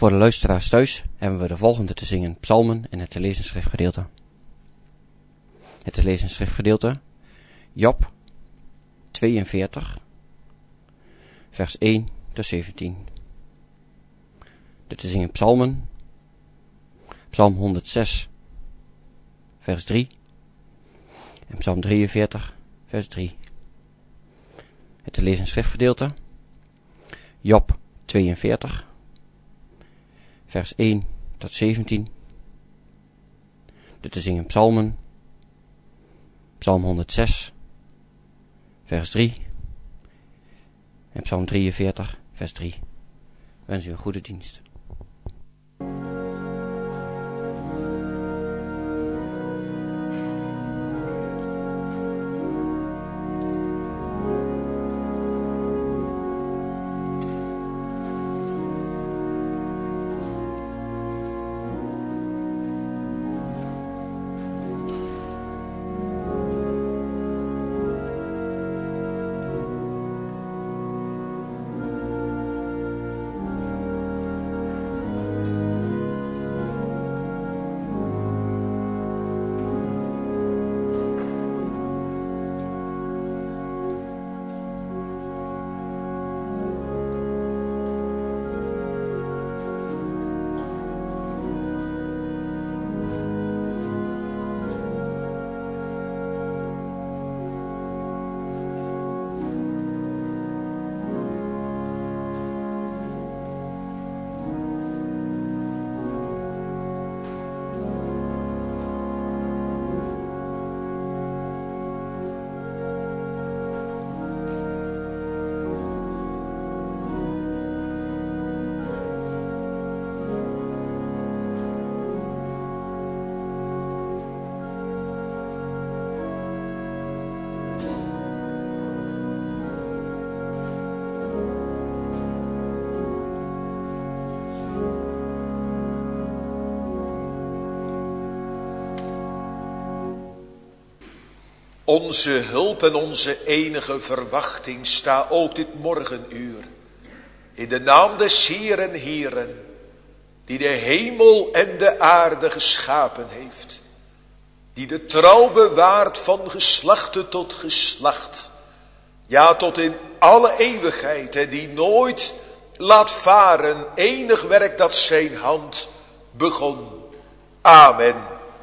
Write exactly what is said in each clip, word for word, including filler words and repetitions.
Voor de luisteraars thuis hebben we de volgende te zingen psalmen en het te lezen schriftgedeelte. Het te lezen schriftgedeelte, Job tweeënveertig, vers één tot zeventien. De te zingen psalmen, psalm honderdzes, vers drie en psalm drieënveertig, vers drie. Het te lezen schriftgedeelte, Job tweeënveertig, vers één tot zeventien. De te zingen psalmen, psalm honderdzes, vers drie en psalm drieënveertig, vers drie. Wens u een goede dienst. Onze hulp en onze enige verwachting sta ook dit morgenuur in de naam des Heeren Heeren, die de hemel en de aarde geschapen heeft, die de trouw bewaart van geslachte tot geslacht, ja tot in alle eeuwigheid, en die nooit laat varen enig werk dat zijn hand begon. Amen.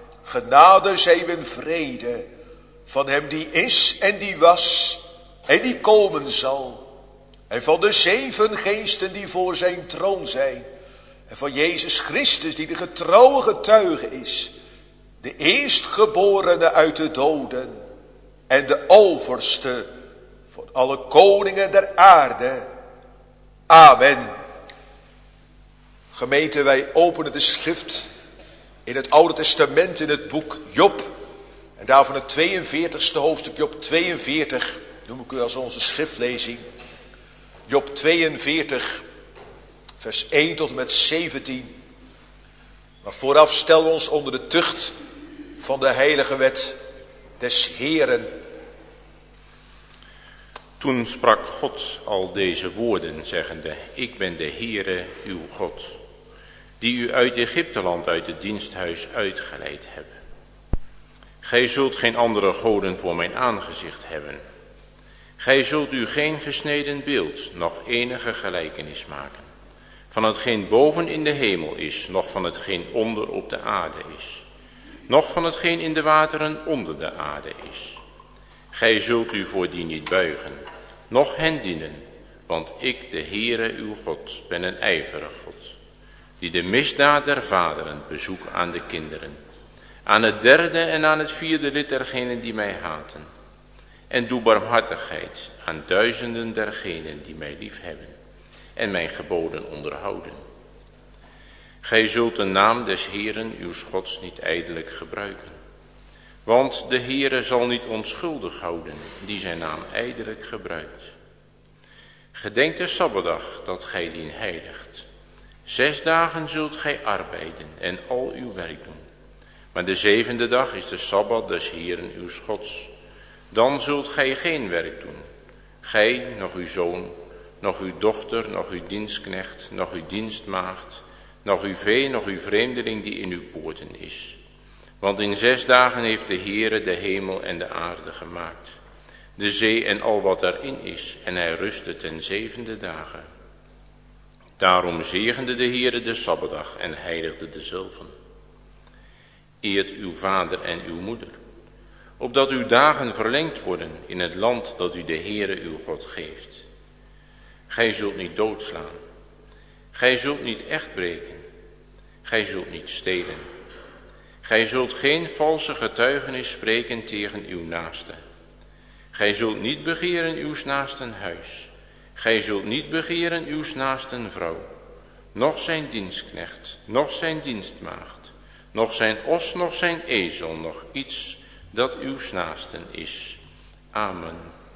Genade zij en vrede van hem die is en die was en die komen zal. En van de zeven geesten die voor zijn troon zijn. En van Jezus Christus die de getrouwe getuige is. De eerstgeborene uit de doden. En de overste voor alle koningen der aarde. Amen. Gemeente, wij openen de schrift in het Oude Testament in het boek Job. En daarvan het tweeënveertigste hoofdstuk, Job tweeënveertig, noem ik u als onze schriftlezing. Job tweeënveertig, vers één tot en met zeventien. Maar vooraf stellen we ons onder de tucht van de heilige wet des Heeren. Toen sprak God al deze woorden, zeggende: Ik ben de Heere, uw God, die u uit Egypteland, uit het diensthuis uitgeleid heb. Gij zult geen andere goden voor mijn aangezicht hebben. Gij zult u geen gesneden beeld, noch enige gelijkenis maken, van hetgeen boven in de hemel is, noch van hetgeen onder op de aarde is, noch van hetgeen in de wateren onder de aarde is. Gij zult u voor die niet buigen, noch hen dienen, want ik, de Heere uw God, ben een ijverig God, die de misdaad der vaderen bezoek aan de kinderen, aan het derde en aan het vierde lid dergenen die mij haten. En doe barmhartigheid aan duizenden dergenen die mij lief hebben en mijn geboden onderhouden. Gij zult de naam des Heeren uw Gods niet ijdelijk gebruiken. Want de Heere zal niet onschuldig houden die zijn naam ijdelijk gebruikt. Gedenk de Sabbatdag dat gij dien heiligt. Zes dagen zult gij arbeiden en al uw werk doen. Maar de zevende dag is de Sabbat des Heeren uw Gods. Dan zult gij geen werk doen. Gij, nog uw zoon, nog uw dochter, nog uw dienstknecht, nog uw dienstmaagd, nog uw vee, nog uw vreemdeling die in uw poorten is. Want in zes dagen heeft de Heere de hemel en de aarde gemaakt, de zee en al wat daarin is, en hij rustte ten zevende dagen. Daarom zegende de Heere de Sabbatdag en heiligde dezelve. Eert uw vader en uw moeder, opdat uw dagen verlengd worden in het land dat u de Heere uw God geeft. Gij zult niet doodslaan, gij zult niet echt breken, gij zult niet stelen. Gij zult geen valse getuigenis spreken tegen uw naaste. Gij zult niet begeren uws naasten huis. Gij zult niet begeren uws naasten vrouw, noch zijn dienstknecht, noch zijn dienstmaagd, noch zijn os, noch zijn ezel, noch iets dat uws naasten is. Amen.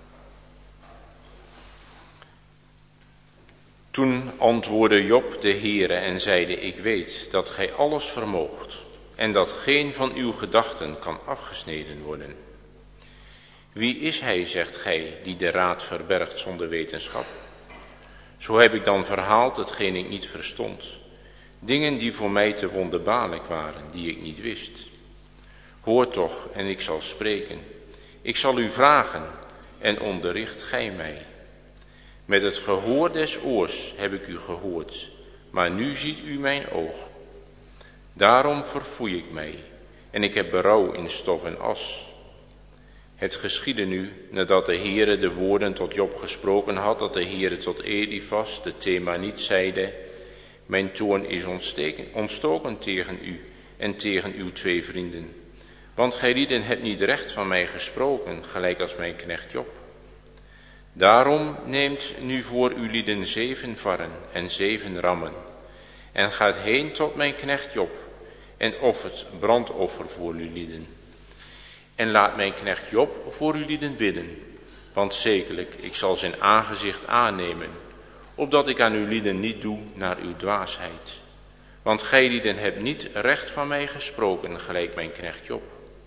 Toen antwoordde Job de Heere en zeide, ik weet dat gij alles vermoogt en dat geen van uw gedachten kan afgesneden worden. Wie is hij, zegt gij, die de raad verbergt zonder wetenschap? Zo heb ik dan verhaald hetgeen ik niet verstond, dingen die voor mij te wonderbaarlijk waren, die ik niet wist. Hoor toch en ik zal spreken, ik zal u vragen en onderricht gij mij. Met het gehoor des oors heb ik u gehoord, maar nu ziet u mijn oog. Daarom verfoei ik mij en ik heb berouw in stof en as. Het geschiedde nu, nadat de Heere de woorden tot Job gesproken had, dat de Heere tot Elifas, de Themaniet, zeide, mijn toorn is ontsteken, ontstoken tegen u en tegen uw twee vrienden. Want gij lieden hebt niet recht van mij gesproken, gelijk als mijn knecht Job. Daarom neemt nu voor uw lieden zeven varren en zeven rammen, en gaat heen tot mijn knecht Job, en offert brandoffer voor uw lieden. En laat mijn knecht Job voor uw lieden bidden, want zekerlijk, ik zal zijn aangezicht aannemen, opdat ik aan uw lieden niet doe naar uw dwaasheid. Want gij lieden hebt niet recht van mij gesproken, gelijk mijn knecht Job.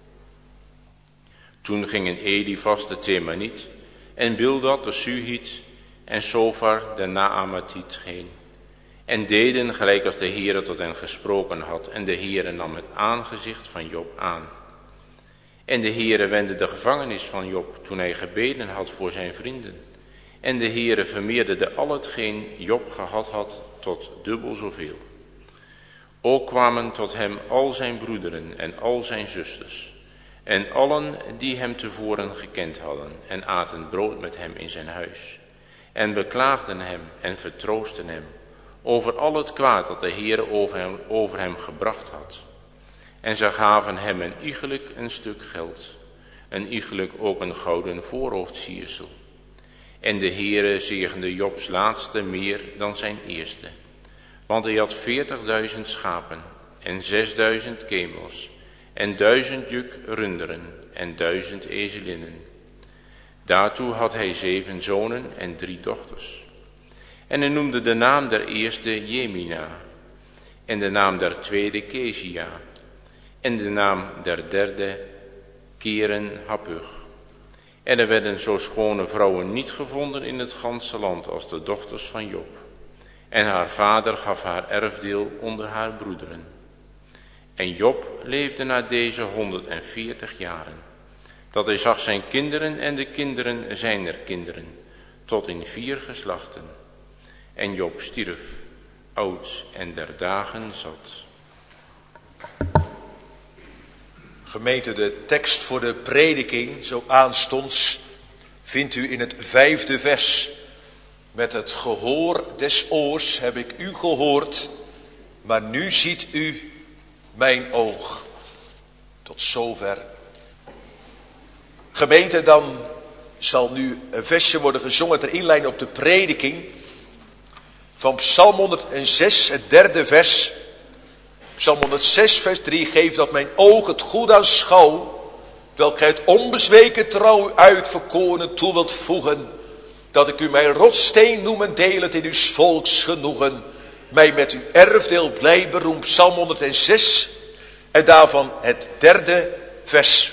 Toen gingen Elifas de Themaniet en Bildad de Suhiet en Sofar de Naamatiet heen, en deden gelijk als de Heere tot hen gesproken had, en de Heere nam het aangezicht van Job aan. En de Heere wendde de gevangenis van Job toen hij gebeden had voor zijn vrienden. En de Heere vermeerderde al hetgeen Job gehad had tot dubbel zoveel. Ook kwamen tot hem al zijn broederen en al zijn zusters, en allen die hem tevoren gekend hadden, en aten brood met hem in zijn huis, en beklaagden hem en vertroosten hem over al het kwaad dat de Heere over hem, over hem gebracht had. En zij gaven hem een iegelijk een stuk geld, een iegelijk ook een gouden voorhoofdsiersel. En de Heere zegende Jobs laatste meer dan zijn eerste, want hij had veertigduizend schapen en zesduizend kemels en duizend juk runderen en duizend ezelinnen. Daartoe had hij zeven zonen en drie dochters. En hij noemde de naam der eerste Jemina, en de naam der tweede Kezia, en de naam der derde Keren Hapug. En er werden zo schone vrouwen niet gevonden in het ganse land als de dochters van Job. En haar vader gaf haar erfdeel onder haar broederen. En Job leefde na deze honderdveertig jaren, dat hij zag zijn kinderen en de kinderen zijner kinderen, tot in vier geslachten. En Job stierf, oud en der dagen zat. Gemeente, de tekst voor de prediking, zo aanstonds, vindt u in het vijfde vers. Met het gehoor des oors heb ik u gehoord, maar nu ziet u mijn oog. Tot zover. Gemeente, dan zal nu een versje worden gezongen ter inleiding op de prediking van Psalm honderdzes, het derde vers. Psalm honderdzes, vers drie, geef dat mijn oog het goed aanschouw, welk gij het onbezweken trouw uitverkoren toe wilt voegen, dat ik u mijn rotssteen noem en deel het in uw volks genoegen, mij met uw erfdeel blij beroem. Psalm honderdzes en daarvan het derde vers.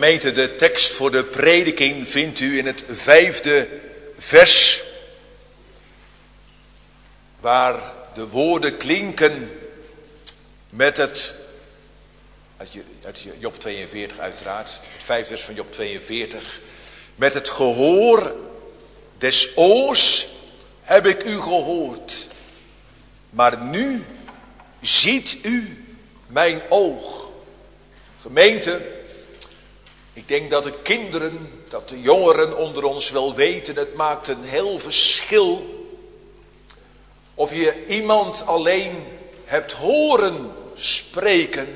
Gemeente, de tekst voor de prediking vindt u in het vijfde vers, waar de woorden klinken met het, uit Job tweeënveertig uiteraard, het vijfde vers van Job tweeënveertig, met het gehoor des oors heb ik u gehoord, maar nu ziet u mijn oog. Gemeente, ik denk dat de kinderen, dat de jongeren onder ons wel weten, het maakt een heel verschil of je iemand alleen hebt horen spreken,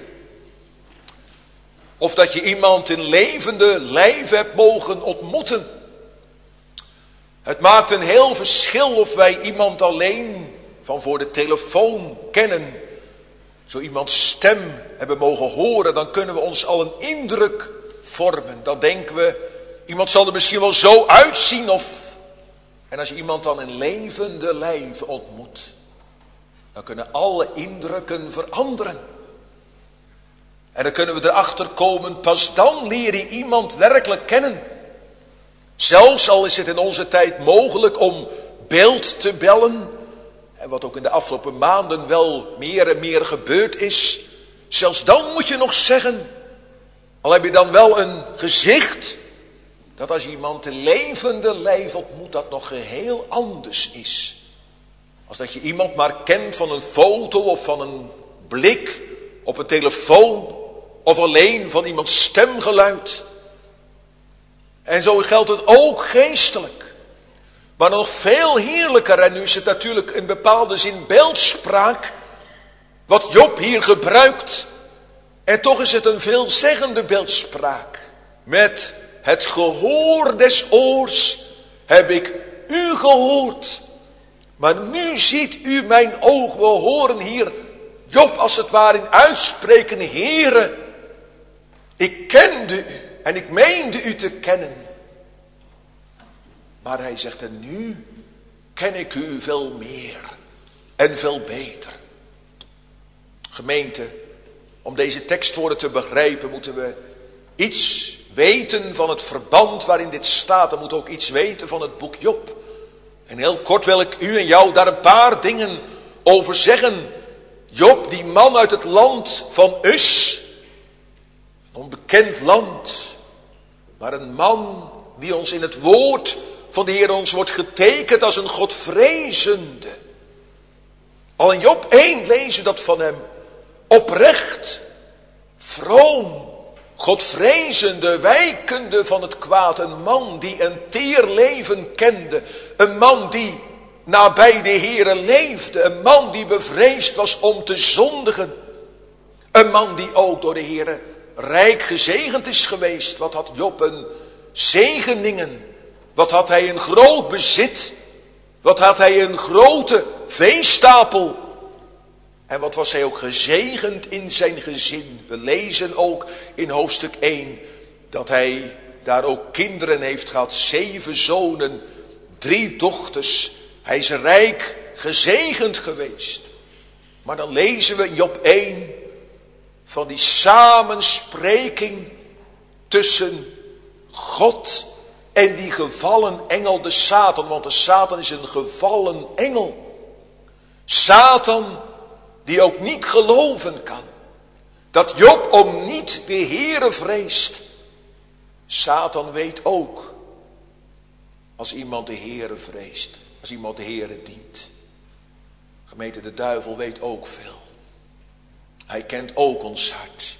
of dat je iemand in levende lijf hebt mogen ontmoeten. Het maakt een heel verschil of wij iemand alleen van voor de telefoon kennen, zo iemands stem hebben mogen horen, dan kunnen we ons al een indruk vormen. Dan denken we, iemand zal er misschien wel zo uitzien of... En als je iemand dan in levende lijf ontmoet, dan kunnen alle indrukken veranderen. En dan kunnen we erachter komen, pas dan leer je iemand werkelijk kennen. Zelfs al is het in onze tijd mogelijk om beeld te bellen, en wat ook in de afgelopen maanden wel meer en meer gebeurd is, zelfs dan moet je nog zeggen, al heb je dan wel een gezicht, dat als je iemand in levende lijf ontmoet, dat nog geheel anders is. Als dat je iemand maar kent van een foto of van een blik op een telefoon, of alleen van iemands stemgeluid. En zo geldt het ook geestelijk. Maar nog veel heerlijker, en nu is het natuurlijk in bepaalde zin beeldspraak, wat Job hier gebruikt. En toch is het een veelzeggende beeldspraak. Met het gehoor des oors heb ik u gehoord. Maar nu ziet u mijn oog. We horen hier Job als het ware in uitspreken, Heere, ik kende u en ik meende u te kennen. Maar hij zegt, en nu ken ik u veel meer en veel beter. Gemeente, om deze tekstwoorden te begrijpen moeten we iets weten van het verband waarin dit staat. We moeten ook iets weten van het boek Job. En heel kort wil ik u en jou daar een paar dingen over zeggen. Job, die man uit het land van Us, een onbekend land, maar een man die ons in het woord van de Heer ons wordt getekend als een godvrezende. Al in Job één lezen we dat van hem. Oprecht, vroom, godvrezende, wijkende van het kwaad. Een man die een teer leven kende. Een man die nabij de Heere leefde. Een man die bevreesd was om te zondigen. Een man die ook door de Heere rijk gezegend is geweest. Wat had Job een zegeningen. Wat had hij een groot bezit. Wat had hij een grote veestapel. En wat was hij ook gezegend in zijn gezin. We lezen ook in hoofdstuk één dat hij daar ook kinderen heeft gehad. Zeven zonen, drie dochters. Hij is rijk gezegend geweest. Maar dan lezen we in Job één van die samenspreking tussen God en die gevallen engel, de Satan. Want de Satan is een gevallen engel. Satan die ook niet geloven kan. Dat Job om niet de Heere vreest. Satan weet ook. Als iemand de Heere vreest. Als iemand de Heere dient. Gemeente, de duivel weet ook veel. Hij kent ook ons hart.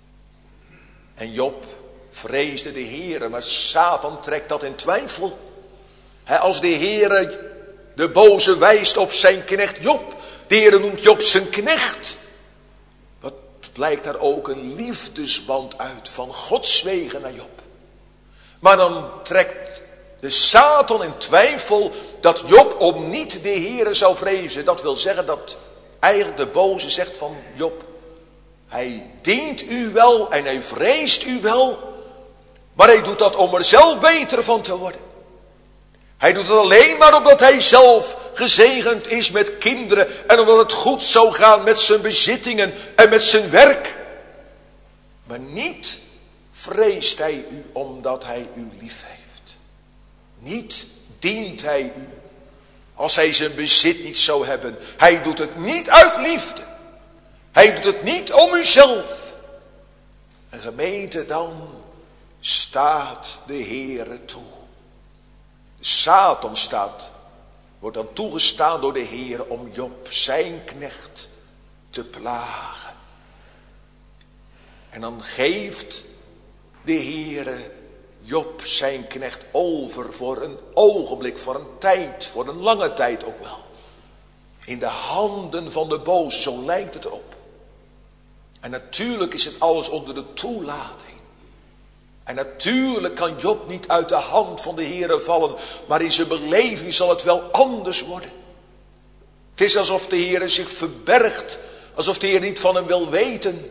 En Job vreesde de Heere. Maar Satan trekt dat in twijfel. He, als de Heere de boze wijst op zijn knecht Job. De Heere noemt Job zijn knecht. Wat blijkt daar ook een liefdesband uit van Gods wegen naar Job. Maar dan trekt de Satan in twijfel dat Job om niet de Heere zou vrezen. Dat wil zeggen dat eigenlijk de boze zegt van Job. Hij dient u wel en hij vreest u wel. Maar hij doet dat om er zelf beter van te worden. Hij doet het alleen maar omdat hij zelf gezegend is met kinderen. En omdat het goed zou gaan met zijn bezittingen en met zijn werk. Maar niet vreest hij u omdat hij u lief heeft. Niet dient hij u als hij zijn bezit niet zou hebben. Hij doet het niet uit liefde. Hij doet het niet om uzelf. En gemeente, dan staat de Heere toe. De Satan staat, wordt dan toegestaan door de Heere om Job, zijn knecht, te plagen. En dan geeft de Heere Job, zijn knecht, over voor een ogenblik, voor een tijd, voor een lange tijd ook wel. In de handen van de boze, zo lijkt het erop. En natuurlijk is het alles onder de toelating. En natuurlijk kan Job niet uit de hand van de Heere vallen, maar in zijn beleving zal het wel anders worden. Het is alsof de Heere zich verbergt, alsof de Heer niet van hem wil weten.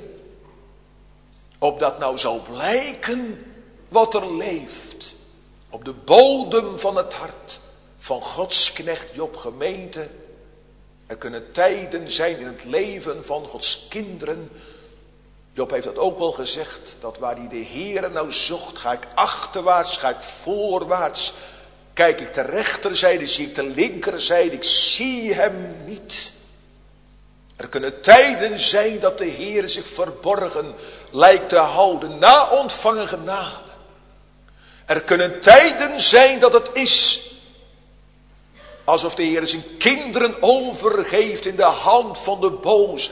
Opdat nou zou blijken wat er leeft op de bodem van het hart van Gods knecht Job, gemeente. Er kunnen tijden zijn in het leven van Gods kinderen. Job heeft dat ook wel gezegd, dat waar hij de Heere nou zocht, ga ik achterwaarts, ga ik voorwaarts. Kijk ik ter rechterzijde, zie ik de linkerzijde, ik zie hem niet. Er kunnen tijden zijn dat de Heere zich verborgen lijkt te houden na ontvangen genade. Er kunnen tijden zijn dat het is alsof de Heer zijn kinderen overgeeft in de hand van de boze.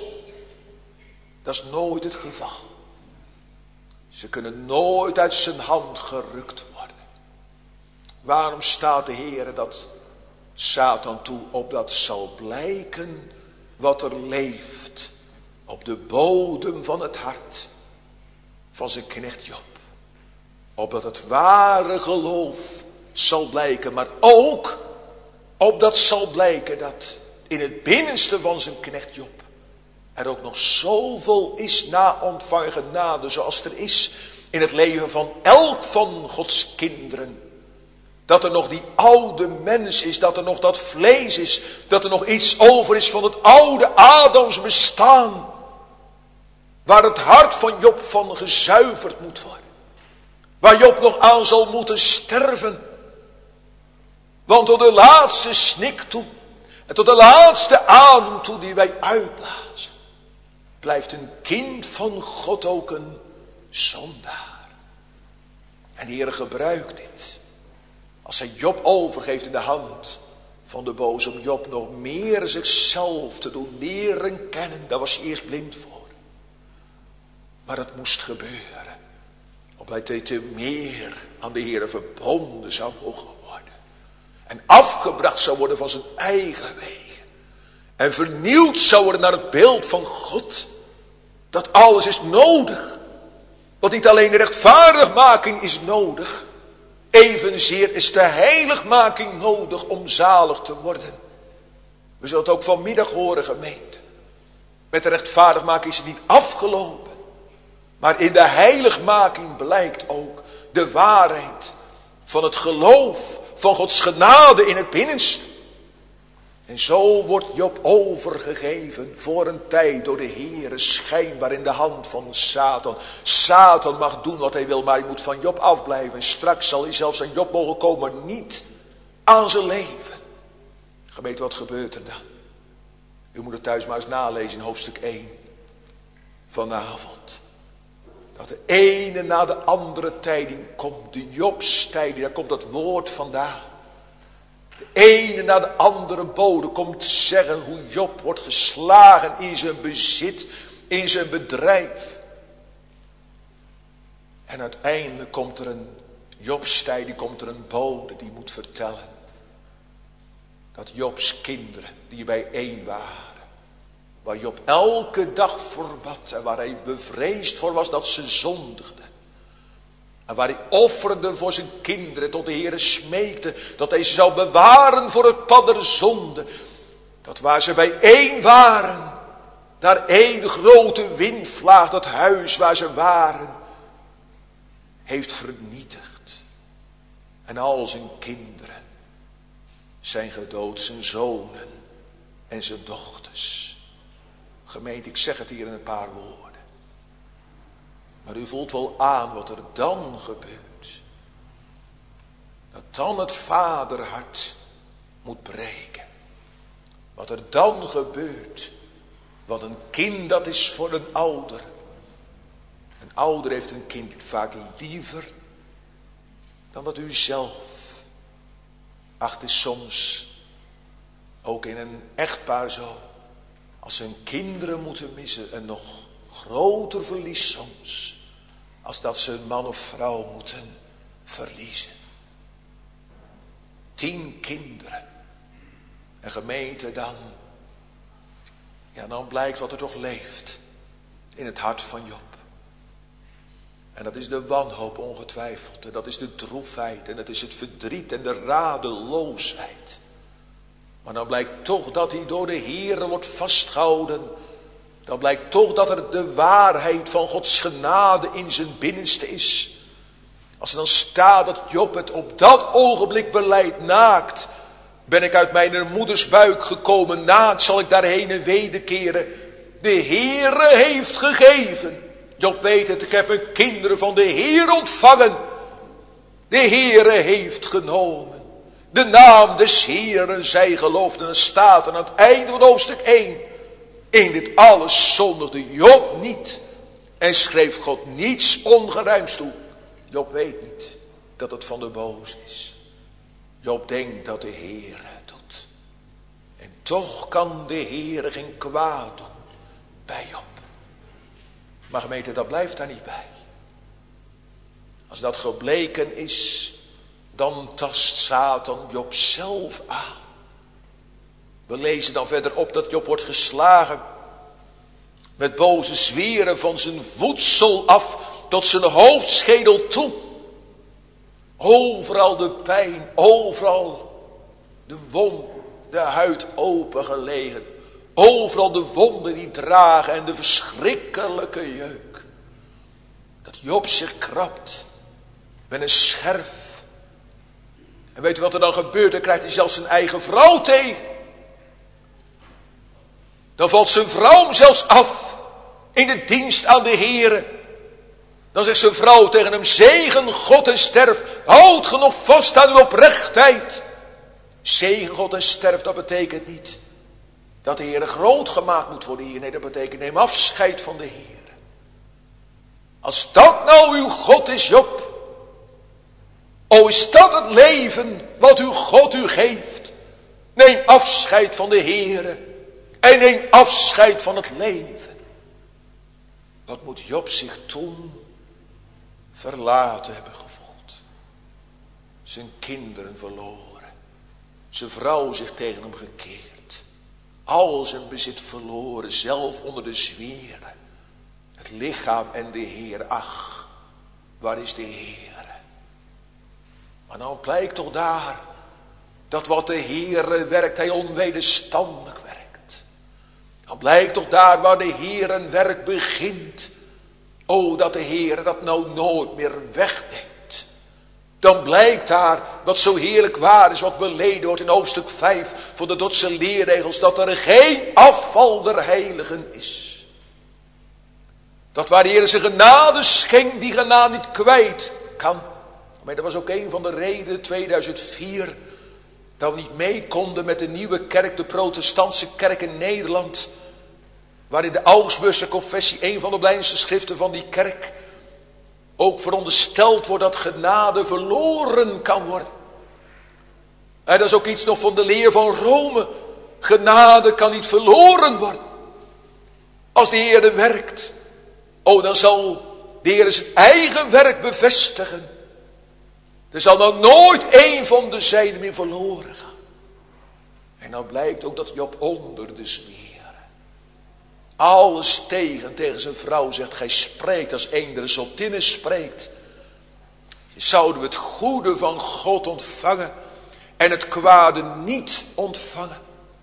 Dat is nooit het geval. Ze kunnen nooit uit zijn hand gerukt worden. Waarom staat de Heer dat Satan toe? Opdat zal blijken wat er leeft op de bodem van het hart van zijn knecht Job. Opdat het ware geloof zal blijken, maar ook opdat zal blijken dat in het binnenste van zijn knecht Job er ook nog zoveel is na ontvangen genade, zoals er is in het leven van elk van Gods kinderen. Dat er nog die oude mens is, dat er nog dat vlees is, dat er nog iets over is van het oude Adams bestaan. Waar het hart van Job van gezuiverd moet worden. Waar Job nog aan zal moeten sterven. Want tot de laatste snik toe en tot de laatste adem toe die wij uitblazen, blijft een kind van God ook een zondaar. En de Heer gebruikt dit. Als hij Job overgeeft in de hand van de boze, om Job nog meer zichzelf te doen leren kennen. Daar was hij eerst blind voor. Maar het moest gebeuren. Opdat hij te meer aan de Heer verbonden zou mogen worden. En afgebracht zou worden van zijn eigen wegen. En vernieuwd zou worden naar het beeld van God. Dat alles is nodig. Want niet alleen de rechtvaardigmaking is nodig. Evenzeer is de heiligmaking nodig om zalig te worden. We zullen het ook vanmiddag horen, gemeente. Met de rechtvaardigmaking is het niet afgelopen. Maar in de heiligmaking blijkt ook de waarheid van het geloof van Gods genade in het binnenste. En zo wordt Job overgegeven voor een tijd door de Heere, schijnbaar in de hand van Satan. Satan mag doen wat hij wil, maar hij moet van Job afblijven. En straks zal hij zelfs aan Job mogen komen, maar niet aan zijn leven. Gemeente, wat gebeurt er dan? U moet het thuis maar eens nalezen in hoofdstuk één vanavond. Dat de ene na de andere tijding komt, de Jobstijding, daar komt dat woord vandaan. De ene na de andere bode komt zeggen hoe Job wordt geslagen in zijn bezit, in zijn bedrijf. En uiteindelijk komt er een Jobstijding, komt er een bode die moet vertellen dat Jobs kinderen die bijeen waren, waar Job elke dag voor bad en waar hij bevreesd voor was dat ze zondigden. En waar hij offerde voor zijn kinderen, tot de Heere smeekte dat hij ze zou bewaren voor het pad der zonde. Dat waar ze bijeen waren, daar één grote windvlaag dat huis waar ze waren, heeft vernietigd. En al zijn kinderen zijn gedood, zijn zonen en zijn dochters. Gemeente, ik zeg het hier in een paar woorden. Maar u voelt wel aan wat er dan gebeurt. Dat dan het vaderhart moet breken. Wat er dan gebeurt. Wat een kind dat is voor een ouder. Een ouder heeft een kind vaak liever dan dat u zelf. Ach, het is soms ook in een echtpaar zo. Als ze hun kinderen moeten missen, een nog groter verlies soms. Als dat ze een man of vrouw moeten verliezen. Tien kinderen. En gemeente dan. Ja, dan blijkt wat er toch leeft. In het hart van Job. En dat is de wanhoop ongetwijfeld. En dat is de droefheid. En dat is het verdriet en de radeloosheid. Maar dan blijkt toch dat hij door de Heere wordt vastgehouden. Dan blijkt toch dat er de waarheid van Gods genade in zijn binnenste is. Als er dan staat dat Job het op dat ogenblik beleidt, naakt ben ik uit mijn moeders buik gekomen, naakt zal ik daarheen en wederkeren. De Heere heeft gegeven. Job weet het, ik heb mijn kinderen van de Heer ontvangen. De Heere heeft genomen. De naam des Heeren zij geloofd. En er staat aan het einde van hoofdstuk één. In dit alles zondigde Job niet. En schreef God niets ongerijms toe. Job weet niet dat het van de boos is. Job denkt dat de Heer het doet. En toch kan de Heer geen kwaad doen bij Job. Maar gemeente, dat blijft daar niet bij. Als dat gebleken is, dan tast Satan Job zelf aan. We lezen dan verder op dat Job wordt geslagen. Met boze zweren van zijn voedsel af tot zijn hoofdschedel toe. Overal de pijn, overal de wond, de huid opengelegen. Overal de wonden die dragen en de verschrikkelijke jeuk. Dat Job zich krabt met een scherf. En weet u wat er dan gebeurt? Dan krijgt hij zelfs zijn eigen vrouw tegen. Dan valt zijn vrouw hem zelfs af in de dienst aan de Heere. Dan zegt zijn vrouw tegen hem, zegen God en sterf. Houd ge nog vast aan uw oprechtheid. Zegen God en sterf, dat betekent niet dat de Heere groot gemaakt moet worden hier. Nee, dat betekent neem afscheid van de Heere. Als dat nou uw God is, Job. O, is dat het leven wat uw God u geeft. Neem afscheid van de Heere. En neem afscheid van het leven. Wat moet Job zich toen verlaten hebben gevoeld. Zijn kinderen verloren. Zijn vrouw zich tegen hem gekeerd. Al zijn bezit verloren, zelf onder de zweren. Het lichaam en de Heer, ach, waar is de Heer? Maar nou blijkt toch daar, dat wat de Heer werkt, hij onwederstandelijk werkt. Dan blijkt toch daar waar de Heer een werk begint. O, dat de Heer dat nou nooit meer wegneemt. Dan blijkt daar, wat zo heerlijk waar is, wat beleden wordt in hoofdstuk vijf voor de Dordtse leerregels, dat er geen afval der heiligen is. Dat waar de Heer zijn genade schenkt, die genade niet kwijt kan. Maar dat was ook een van de redenen, tweeduizend vier, dat we niet mee konden met de nieuwe kerk, de protestantse kerk in Nederland. Waarin de Augsburgse confessie, een van de belangrijkste schriften van die kerk, ook verondersteld wordt dat genade verloren kan worden. En dat is ook iets nog van de leer van Rome. Genade kan niet verloren worden. Als de Heer er werkt, oh, dan zal de Heer zijn eigen werk bevestigen. Er zal dan nooit één van de zijnen meer verloren gaan. En dan blijkt ook dat Job onder de zweren alles tegen, tegen zijn vrouw zegt, gij spreekt als een der zottinnen spreekt. Zouden we het goede van God ontvangen en het kwade niet ontvangen?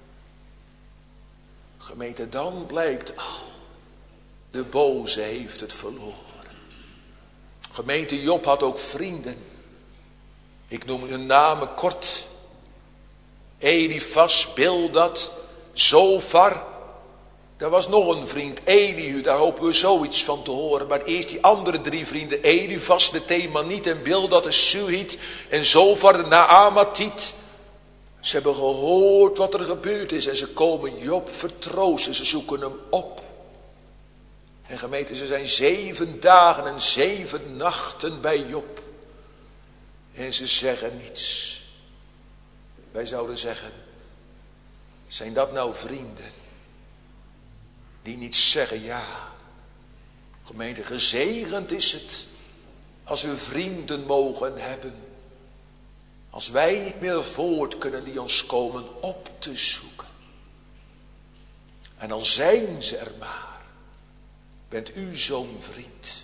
Gemeente, dan blijkt, oh, de boze heeft het verloren. Gemeente, Job had ook vrienden. Ik noem hun namen kort. Elifas, Bildad, Zofar. Er was nog een vriend, Elihu, daar hopen we zoiets van te horen. Maar eerst die andere drie vrienden, Elifas, de Themaniet en Bildad, de Suhit en Zofar, de Naamatiet. Ze hebben gehoord wat er gebeurd is en ze komen Job vertroosten, ze zoeken hem op. En gemeente, ze zijn zeven dagen en zeven nachten bij Job. En ze zeggen niets. Wij zouden zeggen, zijn dat nou vrienden? Die niet zeggen ja. Gemeente, gezegend is het als we vrienden mogen hebben. Als wij niet meer voort kunnen die ons komen op te zoeken. En dan zijn ze er maar. Bent u zo'n vriend?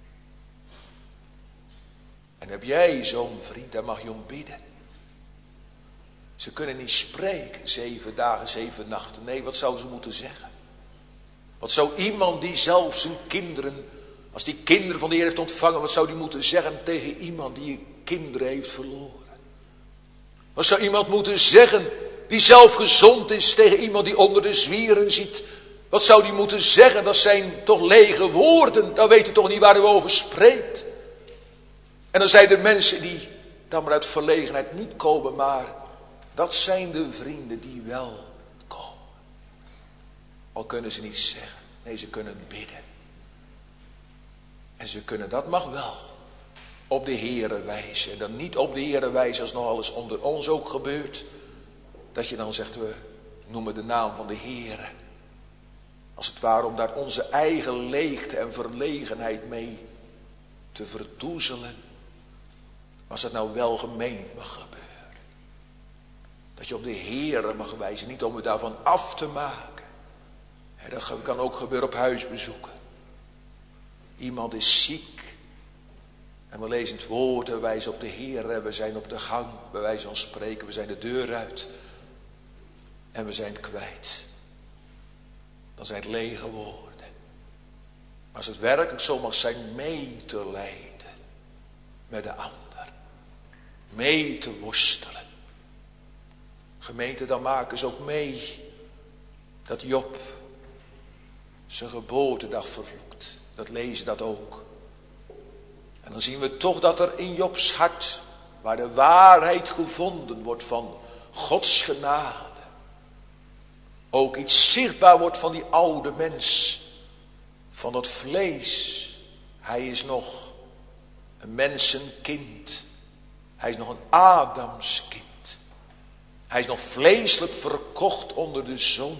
En heb jij zo'n vriend, daar mag je om bidden. Ze kunnen niet spreken, zeven dagen, zeven nachten. Nee, wat zouden ze moeten zeggen? Wat zou iemand die zelf zijn kinderen, als die kinderen van de Heer heeft ontvangen, wat zou die moeten zeggen tegen iemand die kinderen heeft verloren? Wat zou iemand moeten zeggen die zelf gezond is tegen iemand die onder de zwieren zit? Wat zou die moeten zeggen? Dat zijn toch lege woorden. Dan weet u toch niet waar u over spreekt. En dan zijn er mensen die dan maar uit verlegenheid niet komen, maar dat zijn de vrienden die wel komen. Al kunnen ze niet zeggen. Nee, ze kunnen bidden. En ze kunnen, dat mag wel, op de Heere wijzen. En dan niet op de Heere wijzen als nog alles onder ons ook gebeurt. Dat je dan zegt, we noemen de naam van de Heere. Als het ware om daar onze eigen leegte en verlegenheid mee te verdoezelen. Als dat nou welgemeend mag gebeuren. Dat je op de Heere mag wijzen, niet om het daarvan af te maken. Dat kan ook gebeuren op huisbezoeken. Iemand is ziek. En we lezen het woord en we wijzen op de Heere. We zijn op de gang, bij wijze van spreken. We zijn de deur uit. En we zijn het kwijt. Dan zijn het lege woorden. Maar als het werkelijk zo mag zijn mee te lijden met de ander. Mee te worstelen. Gemeente, dan maken ze ook mee dat Job zijn geboortedag vervloekt. Dat lezen dat ook. En dan zien we toch dat er in Jobs hart, waar de waarheid gevonden wordt van Gods genade, ook iets zichtbaar wordt van die oude mens, van het vlees. Hij is nog een mensenkind. Hij is nog een Adamskind. Hij is nog vleeselijk verkocht onder de zonde.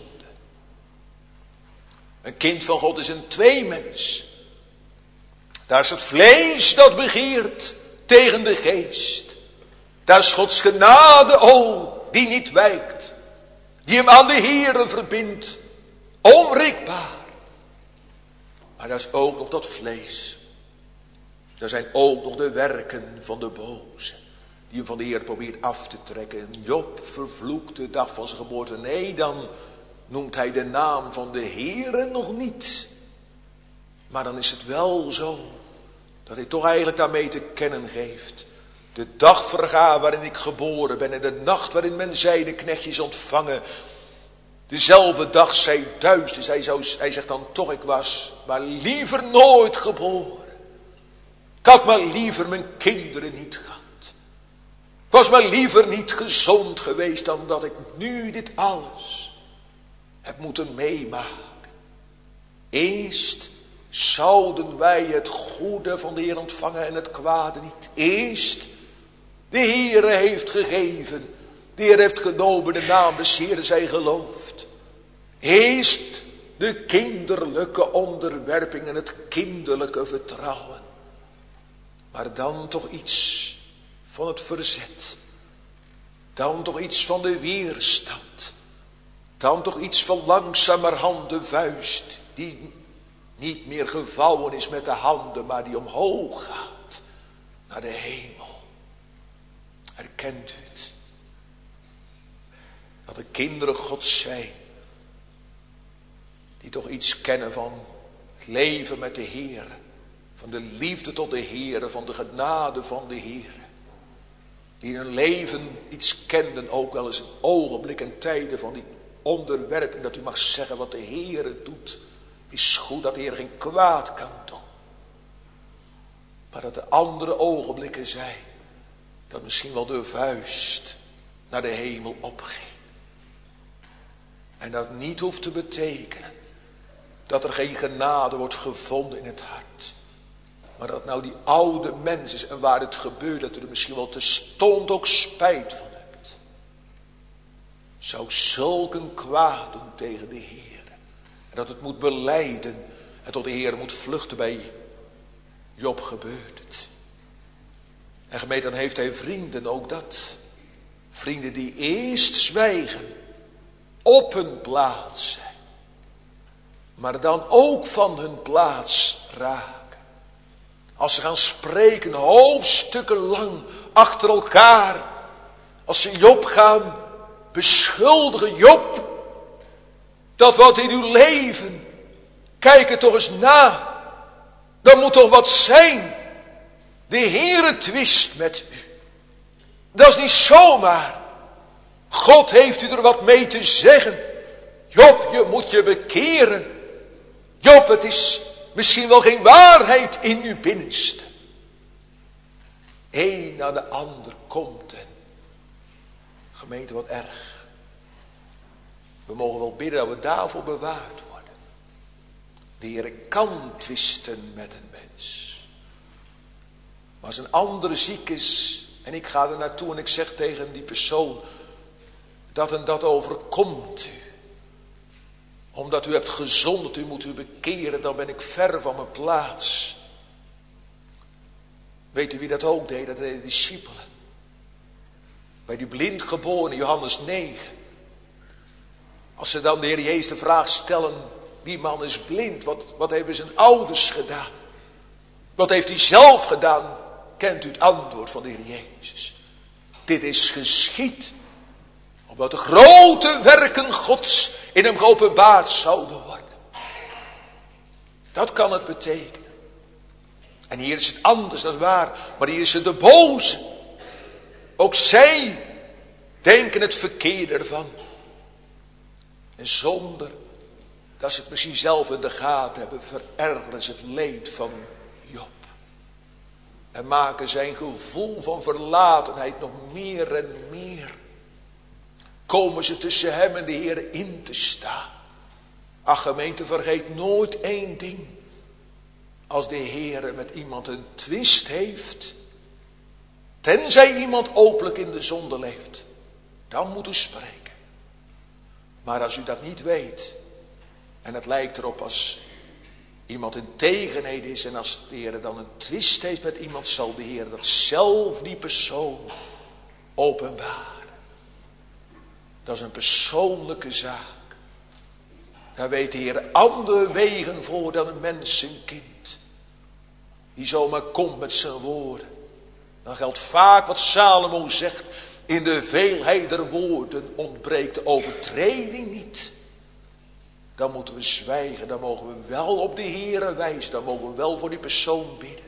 Een kind van God is een tweemens. Daar is het vlees dat begeert tegen de geest. Daar is Gods genade, o, die niet wijkt. Die hem aan de Heere verbindt. Onwrikbaar. Maar daar is ook nog dat vlees. Daar zijn ook nog de werken van de boze. Die hem van de Heer probeert af te trekken. Job vervloekt de dag van zijn geboorte. Nee, dan noemt hij de naam van de Heere nog niet. Maar dan is het wel zo. Dat hij toch eigenlijk daarmee te kennen geeft. De dag vergaat waarin ik geboren ben. En de nacht waarin men zei de knechtjes ontvangen. Dezelfde dag zij duister. Hij, zou, hij zegt dan toch, ik was maar liever nooit geboren. Ik had maar liever mijn kinderen niet gehad. Ik was maar liever niet gezond geweest dan dat ik nu dit alles heb moeten meemaken. Eerst zouden wij het goede van de Heer ontvangen en het kwade niet. Eerst de Heere heeft gegeven. De Heer heeft genomen, de naam des Heeren zij geloofd. Eerst de kinderlijke onderwerping en het kinderlijke vertrouwen. Maar dan toch iets van het verzet. Dan toch iets van de weerstand. Dan toch iets van langzamerhand de vuist. Die niet meer gevouwen is met de handen, maar die omhoog gaat. Naar de hemel. Herkent u het? Dat de kinderen Gods zijn. Die toch iets kennen van het leven met de Heer. Van de liefde tot de Heer. Van de genade van de Heer. Die in hun leven iets kenden. Ook wel eens een ogenblik en tijden van die onderwerping, dat u mag zeggen wat de Heere doet, is goed, dat de Heer geen kwaad kan doen. Maar dat er andere ogenblikken zijn, dat misschien wel de vuist naar de hemel opging. En dat niet hoeft te betekenen dat er geen genade wordt gevonden in het hart. Maar dat nou die oude mens is en waar het gebeurt, dat u er misschien wel terstond ook spijt van hebt. Zou zulk een kwaad doen tegen de Heer. En dat het moet belijden en tot de Heer moet vluchten. Bij Job gebeurt het. En gemeente, dan heeft hij vrienden, ook dat. Vrienden die eerst zwijgen, op hun plaats zijn. Maar dan ook van hun plaats raken. Als ze gaan spreken, hoofdstukken lang achter elkaar. Als ze Job gaan beschuldigen. Job, dat wat in uw leven, kijk het toch eens na. Dan moet toch wat zijn. De Heere twist met u. Dat is niet zomaar. God heeft u er wat mee te zeggen. Job, je moet je bekeren. Job, het is misschien wel geen waarheid in uw binnenste. Eén na de ander komt en gemeente, wat erg. We mogen wel bidden dat we daarvoor bewaard worden. De Heer kan twisten met een mens. Maar als een ander ziek is en ik ga er naartoe en ik zeg tegen die persoon, dat en dat overkomt u. Omdat u hebt gezondigd, u moet u bekeren, dan ben ik ver van mijn plaats. Weet u wie dat ook deed? Dat deden de discipelen. Bij die blindgeborene, Johannes negen. Als ze dan de Heer Jezus de vraag stellen, die man is blind, wat, wat hebben zijn ouders gedaan? Wat heeft hij zelf gedaan? Kent u het antwoord van de Heer Jezus? Dit is geschied, omdat de grote werken Gods in hem geopenbaard zouden worden. Dat kan het betekenen. En hier is het anders, dat is waar. Maar hier is het de boze. Ook zij denken het verkeerde ervan. En zonder dat ze het misschien zelf in de gaten hebben, verergeren ze het leed van Job. En maken zijn gevoel van verlatenheid nog meer en meer. Komen ze tussen hem en de Heer in te staan. Ach gemeente, vergeet nooit één ding. Als de Heer met iemand een twist heeft, tenzij iemand openlijk in de zonde leeft, dan moet u spreken. Maar als u dat niet weet, en het lijkt erop als iemand in tegenheid is, en als de Heer dan een twist heeft met iemand, zal de Heer dat zelf die persoon openbaren. Dat is een persoonlijke zaak. Daar weet de Heer andere wegen voor dan een mensenkind. Die zomaar komt met zijn woorden. Dan geldt vaak wat Salomo zegt. In de veelheid der woorden ontbreekt de overtreding niet. Dan moeten we zwijgen. Dan mogen we wel op de Heer wijzen. Dan mogen we wel voor die persoon bidden.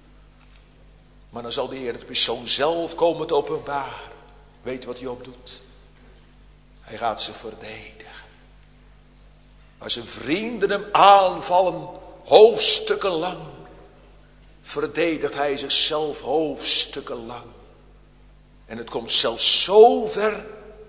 Maar dan zal de Heer de persoon zelf komen te openbaren. Weet wat Job doet? Hij gaat ze verdedigen. Als zijn vrienden hem aanvallen, hoofdstukken lang, verdedigt hij zichzelf hoofdstukken lang. En het komt zelfs zo ver,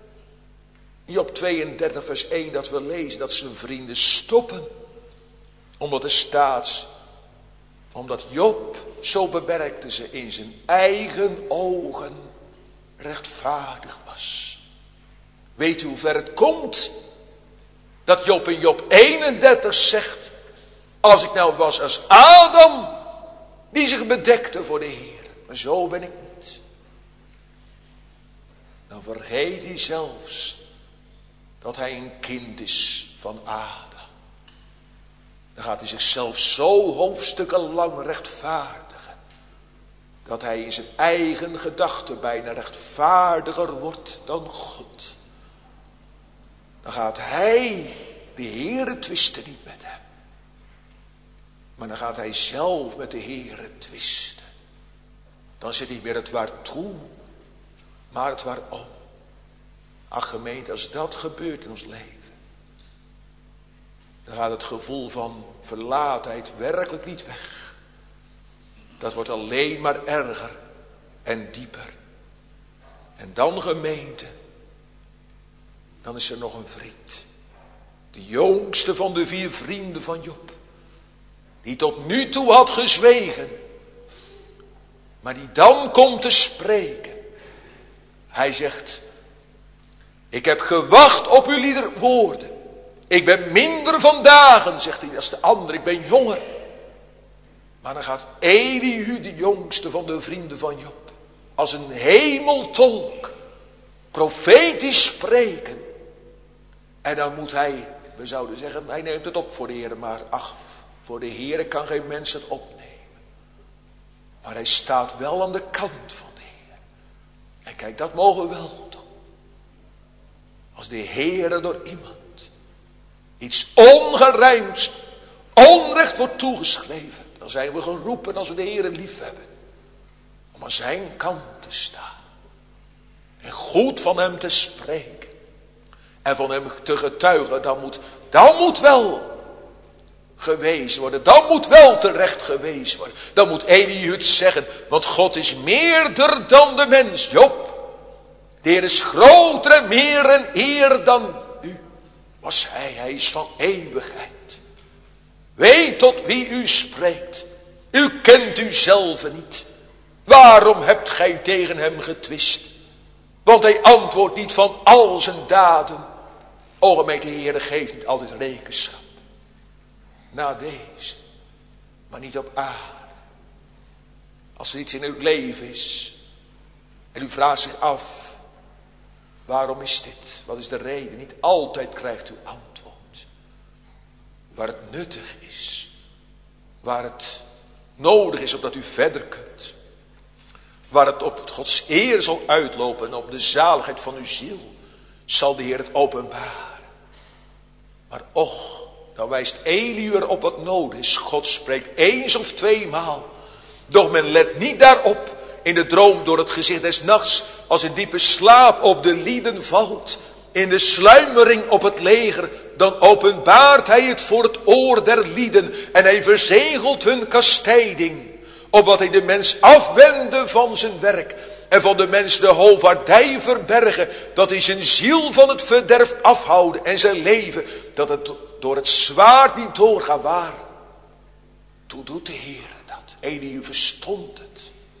Job tweeëndertig vers één, dat we lezen dat zijn vrienden stoppen. Omdat er staat, omdat Job, zo bemerkte ze, in zijn eigen ogen rechtvaardig was. Weet u hoe ver het komt? Dat Job in Job eenendertig zegt, als ik nou was als Adam, die zich bedekte voor de Heer. Maar zo ben ik niet. Dan vergeet hij zelfs dat hij een kind is van Adam. Dan gaat hij zichzelf zo hoofdstukken lang rechtvaardigen, dat hij in zijn eigen gedachten bijna rechtvaardiger wordt dan God. Dan gaat hij, de Heere, twisten niet met hem. Maar dan gaat hij zelf met de Heere twisten. Dan zit niet meer het waartoe, maar het waarom. Ach gemeente, als dat gebeurt in ons leven, dan gaat het gevoel van verlaatheid werkelijk niet weg. Dat wordt alleen maar erger en dieper. En dan gemeente, dan is er nog een vriend. De jongste van de vier vrienden van Job. Die tot nu toe had gezwegen. Maar die dan komt te spreken. Hij zegt, ik heb gewacht op uw lieder woorden. Ik ben minder van dagen, zegt hij, als de ander. Ik ben jonger. Maar dan gaat Elihu, de jongste van de vrienden van Job, als een hemeltolk, profetisch spreken. En dan moet hij, we zouden zeggen, hij neemt het op voor de Heer. Maar ach, voor de Heer kan geen mens het opnemen. Maar hij staat wel aan de kant van de Heer. En kijk, dat mogen we wel doen. Als de Heer door iemand iets ongerijmds, onrecht wordt toegeschreven, dan zijn we geroepen, als we de Heer lief hebben, om aan zijn kant te staan. En goed van hem te spreken. En van hem te getuigen. Dan moet, dan moet wel gewezen worden. Dan moet wel terecht gewezen worden. Dan moet Elihu het zeggen. Want God is meerder dan de mens. Job. De Heer is groter en meer en eer dan u. Was hij. Hij is van eeuwigheid. Weet tot wie u spreekt. U kent uzelf niet. Waarom hebt gij tegen hem getwist? Want hij antwoordt niet van al zijn daden. O gemeente, de Heer geeft niet altijd rekenschap. Na deze. Maar niet op aarde. Als er iets in uw leven is. En u vraagt zich af. Waarom is dit? Wat is de reden? Niet altijd krijgt u antwoord. Waar het nuttig is. Waar het nodig is opdat u verder kunt. Waar het op Gods eer zal uitlopen en op de zaligheid van uw ziel, zal de Heer het openbaren. Maar och, dan wijst Elihu erop wat nodig is. God spreekt eens of tweemaal. Doch men let niet daarop in de droom door het gezicht des nachts, als in diepe slaap op de lieden valt, in de sluimering op het leger, dan openbaart hij het voor het oor der lieden en hij verzegelt hun kastijding. Opdat hij de mens afwende van zijn werk. En van de mens de hovaardij verbergen. Dat hij zijn ziel van het verderf afhouden. En zijn leven. Dat het door het zwaard niet doorgaat. Waar? Toen doet de Heer dat. Elihu verstond het.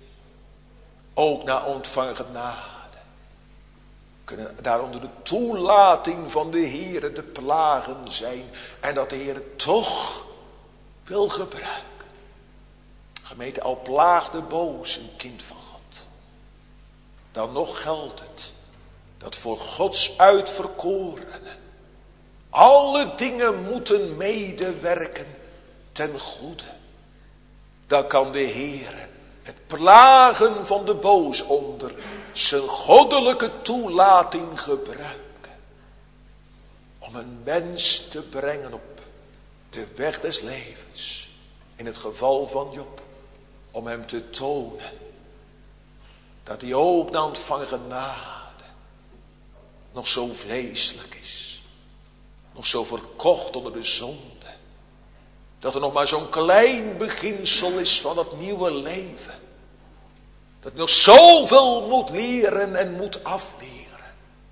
Ook na ontvangen genade. Kunnen daar onder de toelating van de Heer de plagen zijn. En dat de Heer het toch wil gebruiken. Gemeente, al plaagt de boos een kind van God. Dan nog geldt het. Dat voor Gods uitverkorenen. Alle dingen moeten medewerken ten goede. Dan kan de Heer het plagen van de boos onder zijn goddelijke toelating gebruiken. Om een mens te brengen op de weg des levens. In het geval van Job. Om hem te tonen. Dat hij ook na ontvangen genade. Nog zo vleeselijk is. Nog zo verkocht onder de zonde. Dat er nog maar zo'n klein beginsel is van dat nieuwe leven. Dat hij nog zoveel moet leren en moet afleren.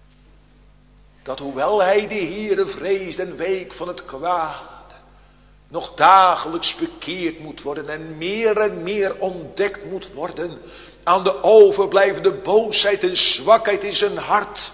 Dat hoewel hij de Heere vreest en week van het kwaad. Nog dagelijks bekeerd moet worden en meer en meer ontdekt moet worden aan de overblijvende boosheid en zwakheid in zijn hart.